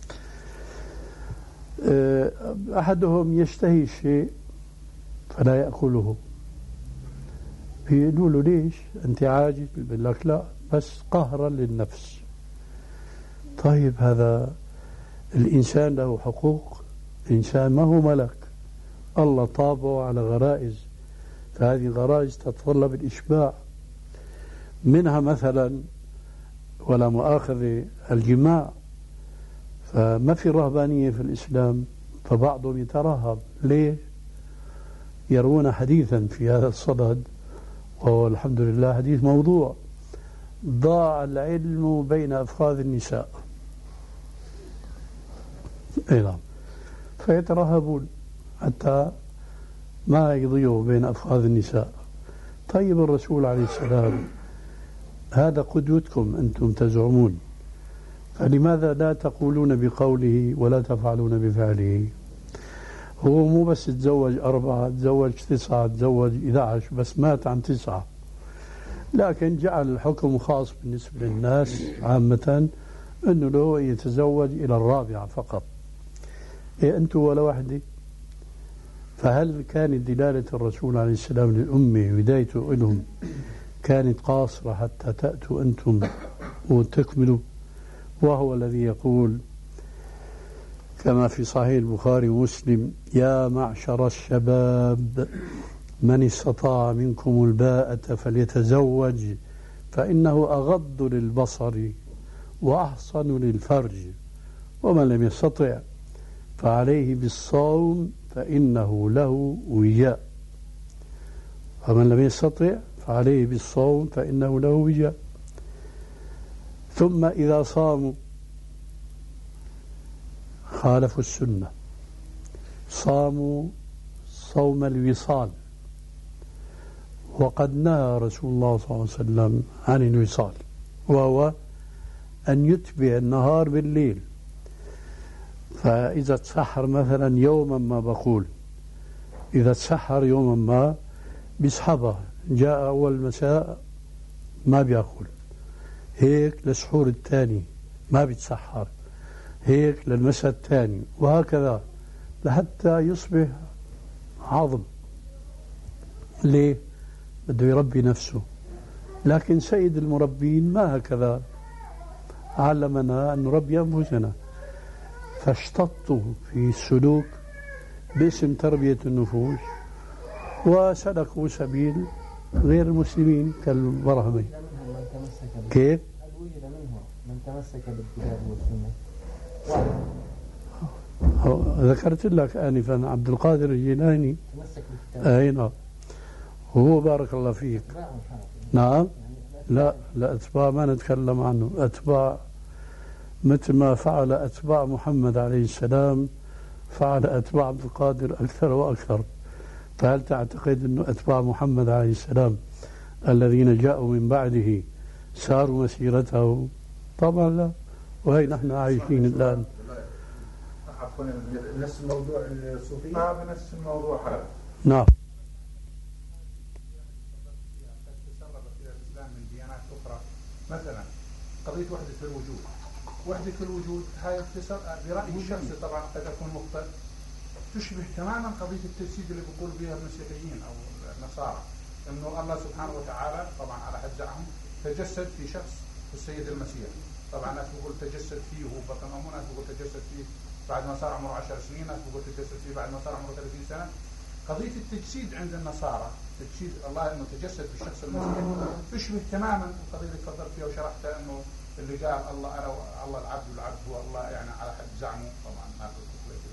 أحدهم يشتهي الشيء فلا يأكله، بيقولوا له ليش أنت عاجز؟ بيقول لك لا، بس قهرا للنفس. طيب هذا الإنسان له حقوق، إنسان ما هو ملك، الله طابعه على غرائز، فهذه الغرائز تتطلب الإشباع منها، مثلا ولا مؤاخذة الجماع، فما في رهبانية في الإسلام، فبعضهم يترهب. ليه؟ يرون حديثا في هذا الصدد، وهو الحمد لله حديث موضوع: ضاع العلم بين أفخاذ النساء. اي نعم. فيترهبون حتى ما يضيعوا بين أفخاذ النساء. طيب الرسول عليه السلام هذا قدوتكم أنتم تزعمون، فلماذا لا تقولون بقوله ولا تفعلون بفعله؟ هو مو بس تزوج 4، تزوج 9، تزوج 11، بس مات عن 9، لكن جعل الحكم خاص بالنسبة للناس عامة أنه له يتزوج إلى 4 فقط. إيه أنتم ولا واحدة؟ فهل كانت دلالة الرسول عليه السلام للأمة بدايته لهم كانت قاصرة حتى تأتوا أنتم وتكملوا؟ وهو الذي يقول كما في صحيح البخاري ومسلم: يا معشر الشباب من استطاع منكم الباءة فليتزوج فإنه أغض للبصر وأحصن للفرج، ومن لم يستطع فعليه بالصوم فإنه له وجاء. ومن لم يستطع فعليه بالصوم فإنه له وجاء. ثم إذا صاموا خالفوا السنة، صاموا صوم الوصال، وقد نهى رسول الله صلى الله عليه وسلم عن الوصال، وهو أن يتبع النهار بالليل. فإذا تسحر مثلا يوما ما، بقول إذا تسحر يوما ما بيسحبها، جاء أول مساء ما بيأكل، هيك للسحور الثاني ما بيتسحر، هيك للمساء الثاني، وهكذا لحتى يصبح عظم. ليه؟ بده يربي نفسه. لكن سيد المربين ما هكذا، علمنا أن نربي أنفسنا، فاشتطوا في السلوك باسم تربية النفوس وسلكوا سبيل غير المسلمين كالبرهمي. كيف؟ هل وجد منهم من تمسك بالكتاب والسنة؟ ذكرت لك آنفا عبد القادر الجيلاني تمسك بالكتاب. أي نعم. وهو بارك الله فيك. نعم. لا أتباع ما نتكلم عنه، أتباع مثل ما فعل أتباع محمد عليه السلام فعل أتباع عبد القادر أكثر وأكثر. فهل تعتقد أن أتباع محمد عليه السلام الذين جاءوا من بعده ساروا مسيرته؟ طبعا لا. وهي نحن عايشين الآن. عفوا، نفس الموضوع الصوفي؟ ما بنفس الموضوع هذا. نعم. تسرب فيها الإسلام من ديانات أخرى، مثلا قضية وحدة الوجود. وحدة الوجود هاي برأي الشخصي طبعا قد أكون مخطئ، تشبه تماما قضية التجسيد اللي بيقول بها المسيحيين أو النصارى، إنه الله سبحانه وتعالى طبعا على حد زعمهم تجسد في شخص السيد المسيح. طبعا ناس بيقول تجسد فيه وهو بطن أمه، ناس بيقول تجسد فيه بعد ما صار عمره 10 سنين، ناس بيقول تجسد فيه بعد ما صار عمره 30 سنة. قضية التجسيد عند النصارى، تجسيد الله انه تجسد في الشخص المسيح، تشبه تماما القضية اللي تفضلت فيها وشرحتها، انه اللي قال الله أنا الله العبد والعبد هو الله يعني على حد زعمه طبعا ما كنت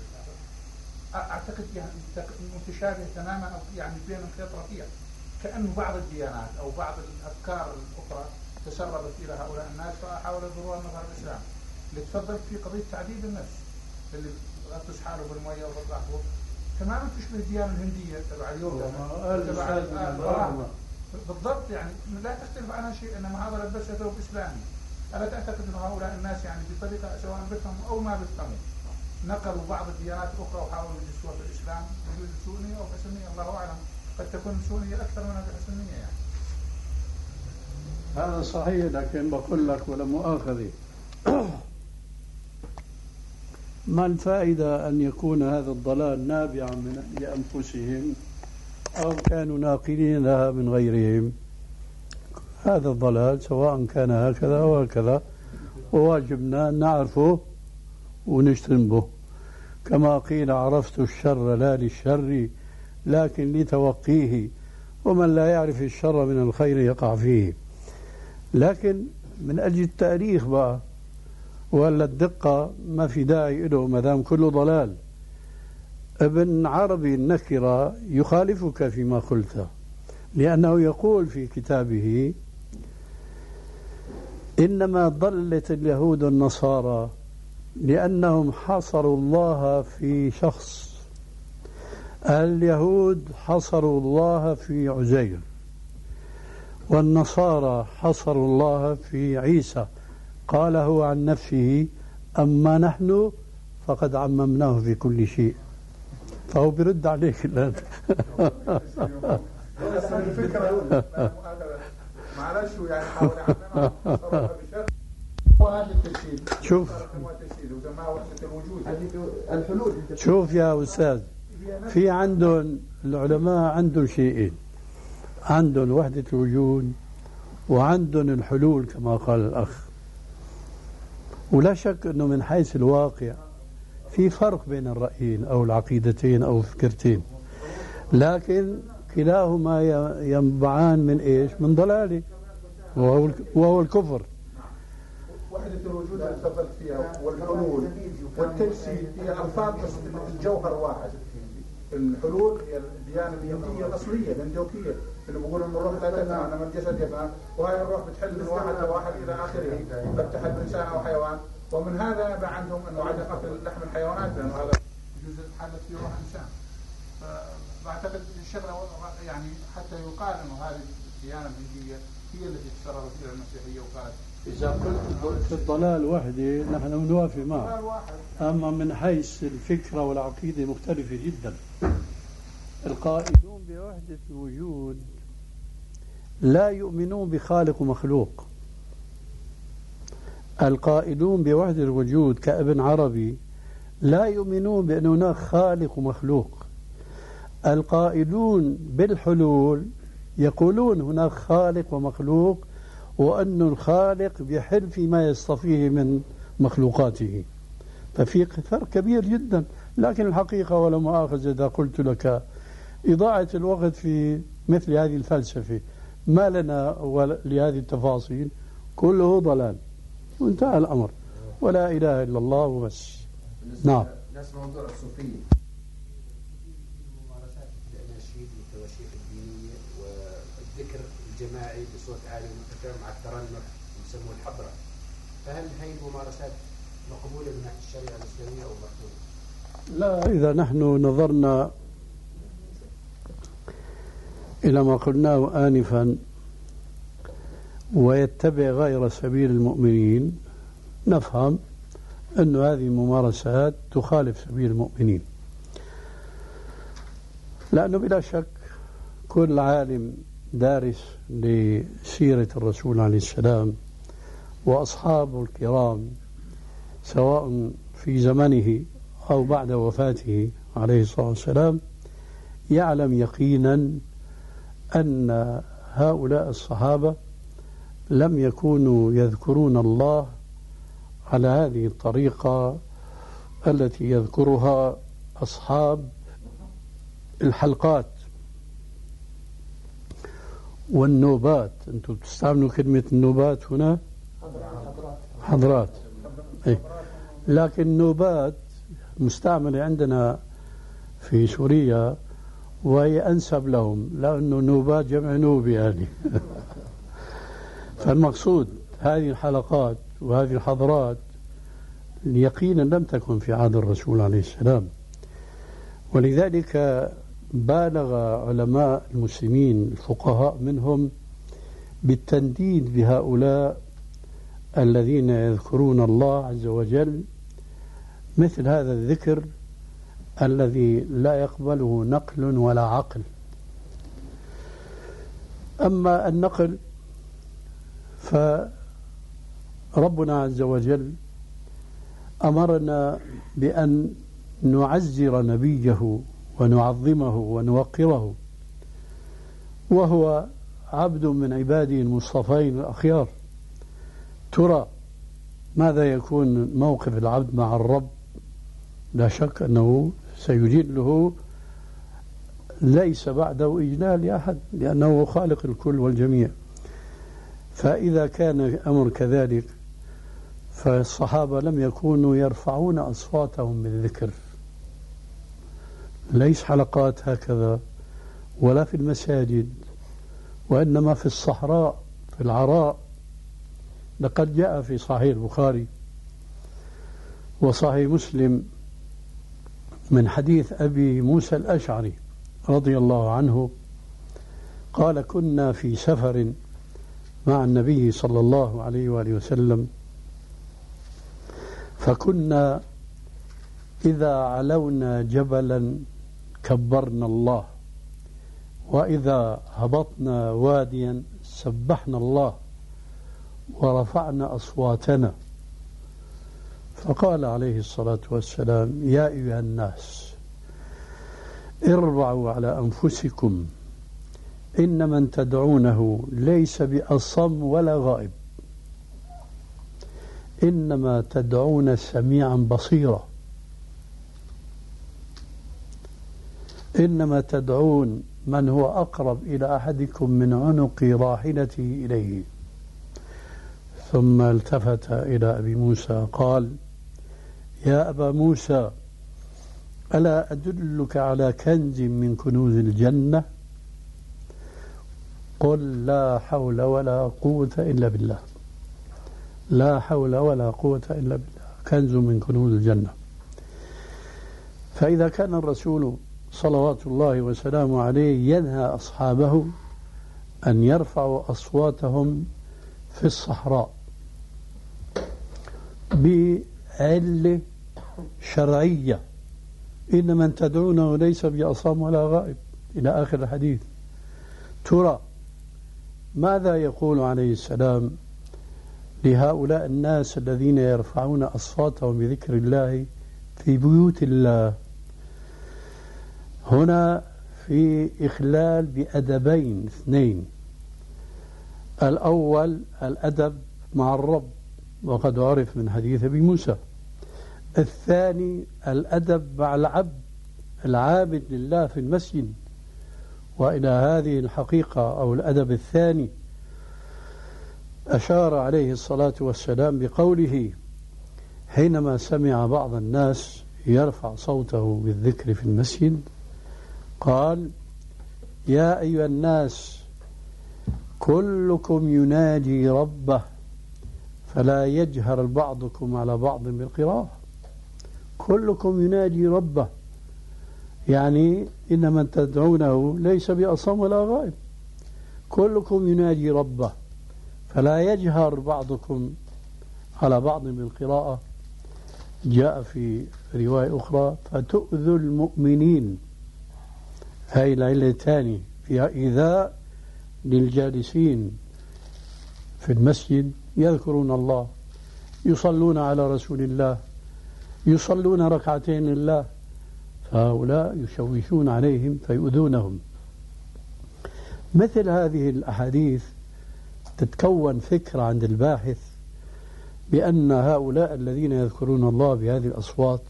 أعتقد يعني متشابه تماما أو يعني بين الخيط رفيع، كأنه بعض الديانات أو بعض الأفكار الأخرى تسربت إلى هؤلاء الناس فحاولوا يضروها مظهر الإسلام. اللي تفضل في قضية تعذيب النفس اللي غطس حاله بالمية وبالضغط تماما تشبه الديانة الهندية تبع اليوغا بالضبط، يعني لا تختلف عنها شيء، إنما هذا لبسها ثوب إسلامي. ألا تعتقد أن هؤلاء الناس يعني بطريقة سواء بيفهموا أو ما بيفهموا نقلوا بعض الديانات الأخرى وحاولوا يجسوها في الإسلام يجوز سنية أو حسنية الله أعلم، قد تكون سنية أكثر منها بحسنية يعني. هذا صحيح، لكن بقول لك ولا مؤاخذة ما الفائدة أن يكون هذا الضلال نابعا من أنفسهم أو كانوا ناقلين لها من غيرهم؟ هذا الضلال سواء كان هكذا أو هكذا وواجبنا أن نعرفه ونجتنبه، كما قيل عرفت الشر لا للشر لكن لتوقيه، ومن لا يعرف الشر من الخير يقع فيه. لكن من أجل التاريخ بقى ولا الدقة ما في داعي له ما دام كله ضلال. ابن عربي النكرة يخالفك فيما قلت، لأنه يقول في كتابه إنما ضلت اليهود النصارى لأنهم حصروا الله في شخص. اليهود حصروا الله في عزير، والنصارى حصروا الله في عيسى، قال هو عن نفسه أما نحن فقد عممناه في كل شيء. فهو برد عليك الآن. معلش يعني حاول شوف شوف يا أستاذ، في عندهم العلماء عندهم شيئين، عندهم وحدة الوجود وعندهم الحلول كما قال الأخ. ولا شك أنه من حيث الواقع في فرق بين الرأيين أو العقيدتين أو الفكرتين، لكن كلاهما ينبعان من إيش؟ من ضلاله وهو الكفر. وحدة الوجود اللي تفضلت فيها والحلول والتجسيد هي ألفاظ بس الجوهر واحد. الحلول هي الديانة الهندية الأصلية الهندوكية اللي بيقولوا إن الروح لا تفنى إنما الجسد يفنى، وهي الروح بتحل من واحد لواحد إلى آخره، قد تحل إنسان أو حيوان. ومن هذا نبع عندهم إنه عدم أكل لحم الحيوانات لأنه هذا جزء حلت فيه روح إنسان. فأعتقد الشغلة يعني حتى يقال إنه هذه الديانة الهندية هي التي تسربت إلى المسيحية وقالت. إذا قلت في الضلال وحده نحن نوافق معه، أما من حيث الفكرة والعقيدة مختلفة جدا. القائلون بوحدة الوجود لا يؤمنون بخالق ومخلوق. القائلون بوحدة الوجود كابن عربي لا يؤمنون بأن هناك خالق ومخلوق. القائلون بالحلول يقولون هناك خالق ومخلوق، وأن الخالق بيحل فيما يصطفيه من مخلوقاته. ففي فرق كبير جدا. لكن الحقيقة ولا مؤاخذة إذا قلت لك إضاعة الوقت في مثل هذه الفلسفة ما لنا لهذه التفاصيل، كله ضلال وانتهى الأمر، ولا إله إلا الله وبس. نعم. نفس موضوع الصوفية، ممارسات الأناشيد والتواشيح الدينية والذكر الجماعي بصوت عالي ومرتفع مع الترنح يسموه الحضرة، فهل هي الممارسات مقبولة من ناحية الشريعة الإسلامية أو مرفوضة؟ لا، إذا نحن نظرنا إلى ما قلناه آنفا ويتبع غير سبيل المؤمنين نفهم أن هذه الممارسات تخالف سبيل المؤمنين، لأنه بلا شك كل عالم دارس لسيرة الرسول عليه السلام وأصحابه الكرام سواء في زمنه أو بعد وفاته عليه الصلاة والسلام يعلم يقينا أن هؤلاء الصحابة لم يكونوا يذكرون الله على هذه الطريقة التي يذكرها أصحاب الحلقات والنوبات. أنتم تستعملوا كلمة النوبات هنا؟ حضرات. إيه. لكن نوبات مستعملة عندنا في سوريا وهي أنسب لهم، لأنه نوبات جمع نوبي يعني. فالمقصود هذه الحلقات وهذه الحضرات يقينا لم تكن في عهد الرسول عليه السلام، ولذلك بالغ علماء المسلمين الفقهاء منهم بالتنديد بهؤلاء الذين يذكرون الله عز وجل مثل هذا الذكر الذي لا يقبله نقل ولا عقل. أما النقل فربنا عز وجل أمرنا بأن نعزر نبيه ونعظمه ونوقره، وهو عبد من عباده المصطفين الأخيار. ترى ماذا يكون موقف العبد مع الرب؟ لا شك أنه سيجله، ليس بعده إجلال لأحد، لأنه خالق الكل والجميع. فإذا كان الأمر كذلك فالصحابة لم يكونوا يرفعون أصواتهم بالذكر، ليس حلقات هكذا ولا في المساجد، وإنما في الصحراء في العراء. لقد جاء في صحيح البخاري وصحيح مسلم من حديث أبي موسى الأشعري رضي الله عنه قال: كنا في سفر مع النبي صلى الله عليه وآله وسلم، فكنا إذا علونا جبلا كبرنا الله، وإذا هبطنا واديا سبحنا الله ورفعنا أصواتنا. فقال عليه الصلاة والسلام: يا أيها الناس اربعوا على أنفسكم، إن من تدعونه ليس بأصم ولا غائب، إنما تدعون سميعا بصيرا، إنما تدعون من هو أقرب إلى أحدكم من عنق راحلته إليه. ثم التفت إلى أبي موسى قال: يا أبا موسى، ألا أدلك على كنز من كنوز الجنة؟ قل لا حول ولا قوة إلا بالله. لا حول ولا قوة إلا بالله، كنز من كنوز الجنة. فإذا كان الرسول صلوات الله وسلامه عليه ينهى أصحابه أن يرفعوا أصواتهم في الصحراء بعلة شرعية، إن من تدعونه ليس بأصم ولا غائب، إلى آخر الحديث، ترى ماذا يقول عليه السلام لهؤلاء الناس الذين يرفعون أصواتهم بذكر الله في بيوت الله؟ هنا في إخلال بأدبين اثنين: الأول الأدب مع الرب، وقد عرف من حديث أبي موسى. الثاني الأدب مع العبد العابد لله في المسجد. وإلى هذه الحقيقة أو الأدب الثاني أشار عليه الصلاة والسلام بقوله حينما سمع بعض الناس يرفع صوته بالذكر في المسجد، قال: يا أيها الناس كلكم يناجي ربه فلا يجهر بعضكم على بعض بالقراءة. كلكم يناجي ربه، يعني إن من تدعونه ليس بأصم ولا غائب، كلكم يناجي ربه فلا يجهر بعضكم على بعض بالقراءة. جاء في رواية أخرى: فتؤذوا المؤمنين. هاي العلة الثانية فيها إيذاء للجالسين في المسجد يذكرون الله، يصلون على رسول الله، يصلون ركعتين لله، فهؤلاء يشوشون عليهم فيؤذونهم. مثل هذه الأحاديث تتكون فكرة عند الباحث بأن هؤلاء الذين يذكرون الله بهذه الأصوات،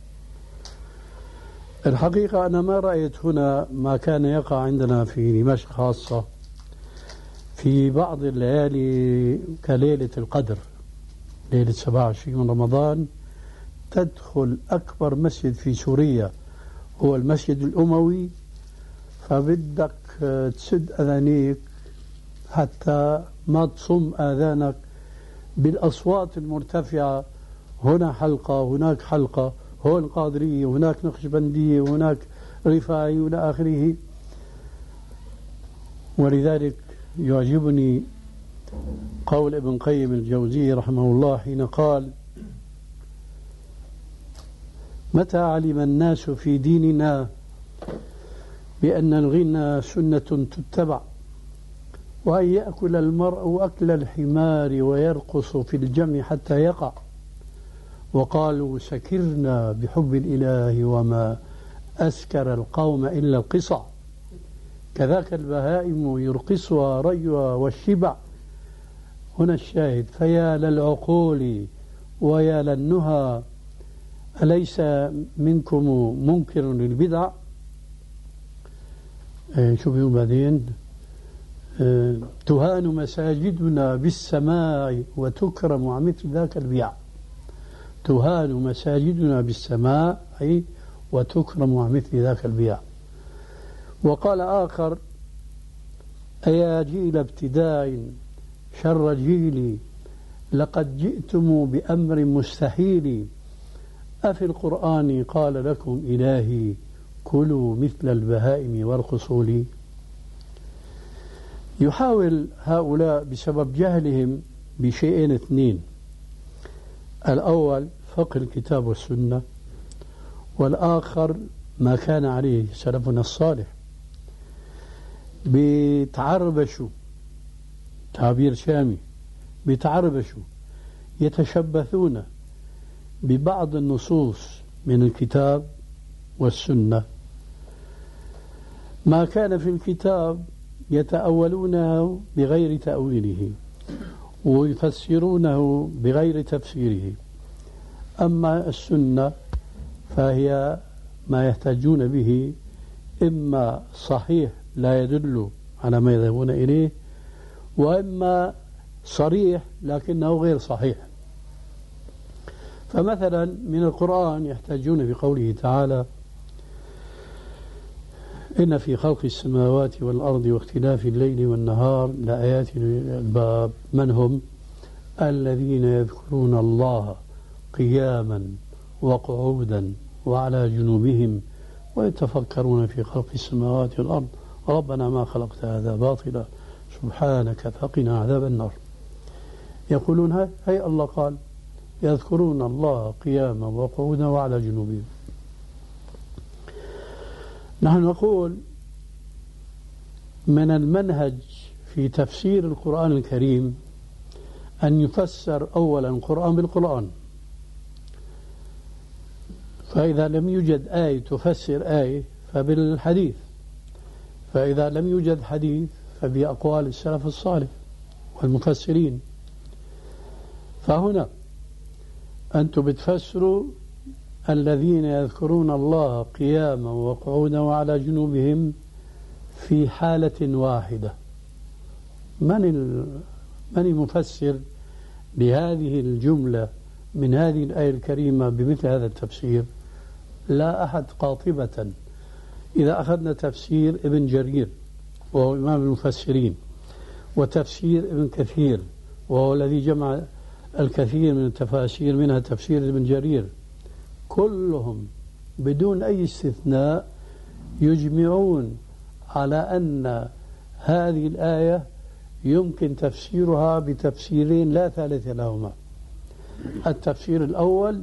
الحقيقة أنا ما رأيت هنا ما كان يقع عندنا في دمشق خاصة في بعض الليالي كليلة القدر ليلة 27 من رمضان تدخل أكبر مسجد في سوريا هو المسجد الأموي، فبدك تسد أذانيك حتى ما تصم آذانك بالأصوات المرتفعة، هنا حلقة هناك حلقة، هون قادرية هناك نقشبندية هناك رفاعي وإلى آخره. ولذلك يعجبني قول ابن قيم الجوزية رحمه الله حين قال: متى علم الناس في ديننا بأن الغنى سنة تتبع، وأن يأكل المرء أكل الحمار ويرقص في الجمع حتى يقع، وقالوا سكرنا بحب الإله وما أسكر القوم إلا القصع، كذاك البهائم يرقصها ريها والشبع. هنا الشاهد: فيا للعقول ويا للنهى، أليس منكم منكر للبدع؟ شو بيقول بعدين؟ تهان مساجدنا بالسماع وتكرم عن مثل ذاك البيع. تهان مساجدنا بالسماع أي وتكرم عن مثل ذاك البيع. وقال آخر: أيا جيل ابتداء شر جيلي، لقد جئتم بأمر مستحيل، أفي القرآن قال لكم إلهي كلوا مثل البهائم وارقصوا لي. يحاول هؤلاء بسبب جهلهم بشيئين اثنين: الأول فقه الكتاب والسنة، والآخر ما كان عليه سلفنا الصالح. بيتعربشوا، تعبير شامي، بيتعربشوا يتشبثون ببعض النصوص من الكتاب والسنة، ما كان في الكتاب يتأولونه بغير تأويله ويفسرونه بغير تفسيره، أما السنة فهي ما يحتاجون به إما صحيح لا يدل على ما يذهبون إليه، وإما صريح لكنه غير صحيح. فمثلا من القرآن يحتاجون بقوله تعالى: إن في خلق السماوات والأرض واختلاف الليل والنهار لآيات للألباب. من هم؟ الذين يذكرون الله قياما وقعودا وعلى جنوبهم ويتفكرون في خلق السماوات والأرض ربنا ما خلقت هذا باطلا سبحانك فقنا عذاب النار. يقولون هاي الله قال يذكرون الله قياما وقعودا وعلى جنوبهم. نحن نقول من المنهج في تفسير القرآن الكريم أن يفسر أولا القرآن بالقرآن، فإذا لم يوجد آية تفسر آية فبالحديث، فإذا لم يوجد حديث فبأقوال السلف الصالح والمفسرين. فهنا أنتم بتفسروا الذين يذكرون الله قياما وقعودا وعلى جنوبهم في حالة واحدة. من المفسر لهذه الجملة من هذه الآية الكريمة بمثل هذا التفسير؟ لا أحد قاطبة. إذا أخذنا تفسير ابن جرير وهو إمام المفسرين، وتفسير ابن كثير وهو الذي جمع الكثير من التفاسير منها تفسير ابن جرير، كلهم بدون أي استثناء يجمعون على أن هذه الآية يمكن تفسيرها بتفسيرين لا ثالث لهما. التفسير الأول: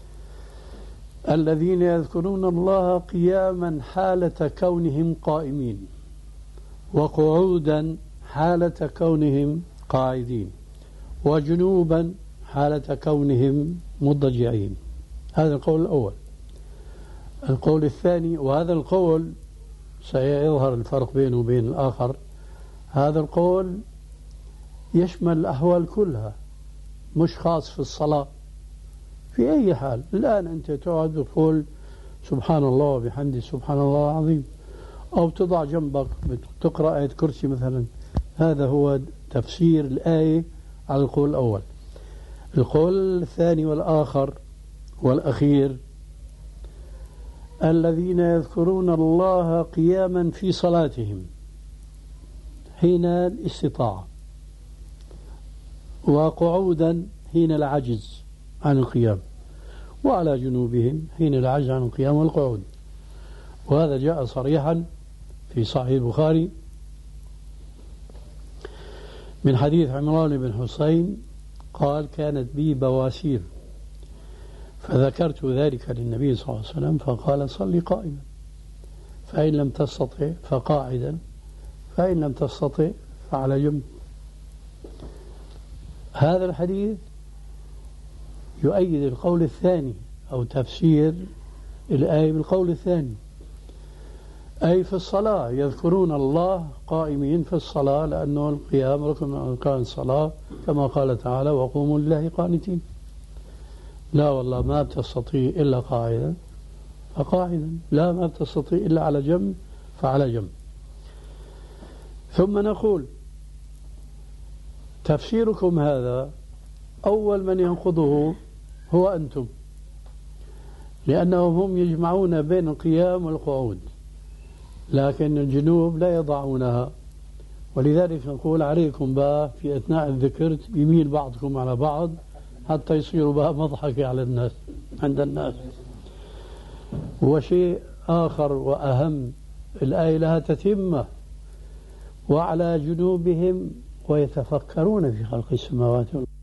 الذين يذكرون الله قياما حالة كونهم قائمين، وقعودا حالة كونهم قاعدين، وجنوبا حالة كونهم مضجعين. هذا القول الأول. القول الثاني، وهذا القول سيظهر الفرق بينه وبين الآخر، هذا القول يشمل الأحوال كلها، مش خاص في الصلاة، في أي حال. الآن أنت تقعد وتقول سبحان الله وبحمده سبحان الله العظيم، أو تضع جنبك تقرأ آية كرسي مثلا. هذا هو تفسير الآية على القول الأول. القول الثاني والآخر والأخير: الذين يذكرون الله قياما في صلاتهم حين الاستطاعة، وقعودا حين العجز عن القيام، وعلى جنوبهم حين العجز عن القيام والقعود. وهذا جاء صريحا في صحيح البخاري من حديث عمران بن حسين قال: كانت بي بواسير فذكرت ذلك للنبي صلى الله عليه وسلم فقال: صلي قائما، فإن لم تستطع فقاعدا، فإن لم تستطع فعلى جنب. هذا الحديث يؤيد القول الثاني أو تفسير الآية بالقول الثاني، أي في الصلاة يذكرون الله قائمين في الصلاة، لأنه القيام ركن من أركان الصلاة كما قال تعالى: وقوموا لله قانتين. لا والله ما بتستطيع إلا قاعدا فقاعدا، لا ما بتستطيع إلا على جنب فعلى جنب. ثم نقول: تفسيركم هذا أول من ينقضه هو أنتم، لأنهم هم يجمعون بين القيام والقعود، لكن الجنوب لا يضعونها. ولذلك نقول: عليكم بقى في أثناء الذكر يميل بعضكم على بعض حتى يصيروا بقى مضحكة على الناس عند الناس. وشيء آخر وأهم: الآية لها تتمة: وعلى جنوبهم ويتفكرون في خلق السماوات والأرض.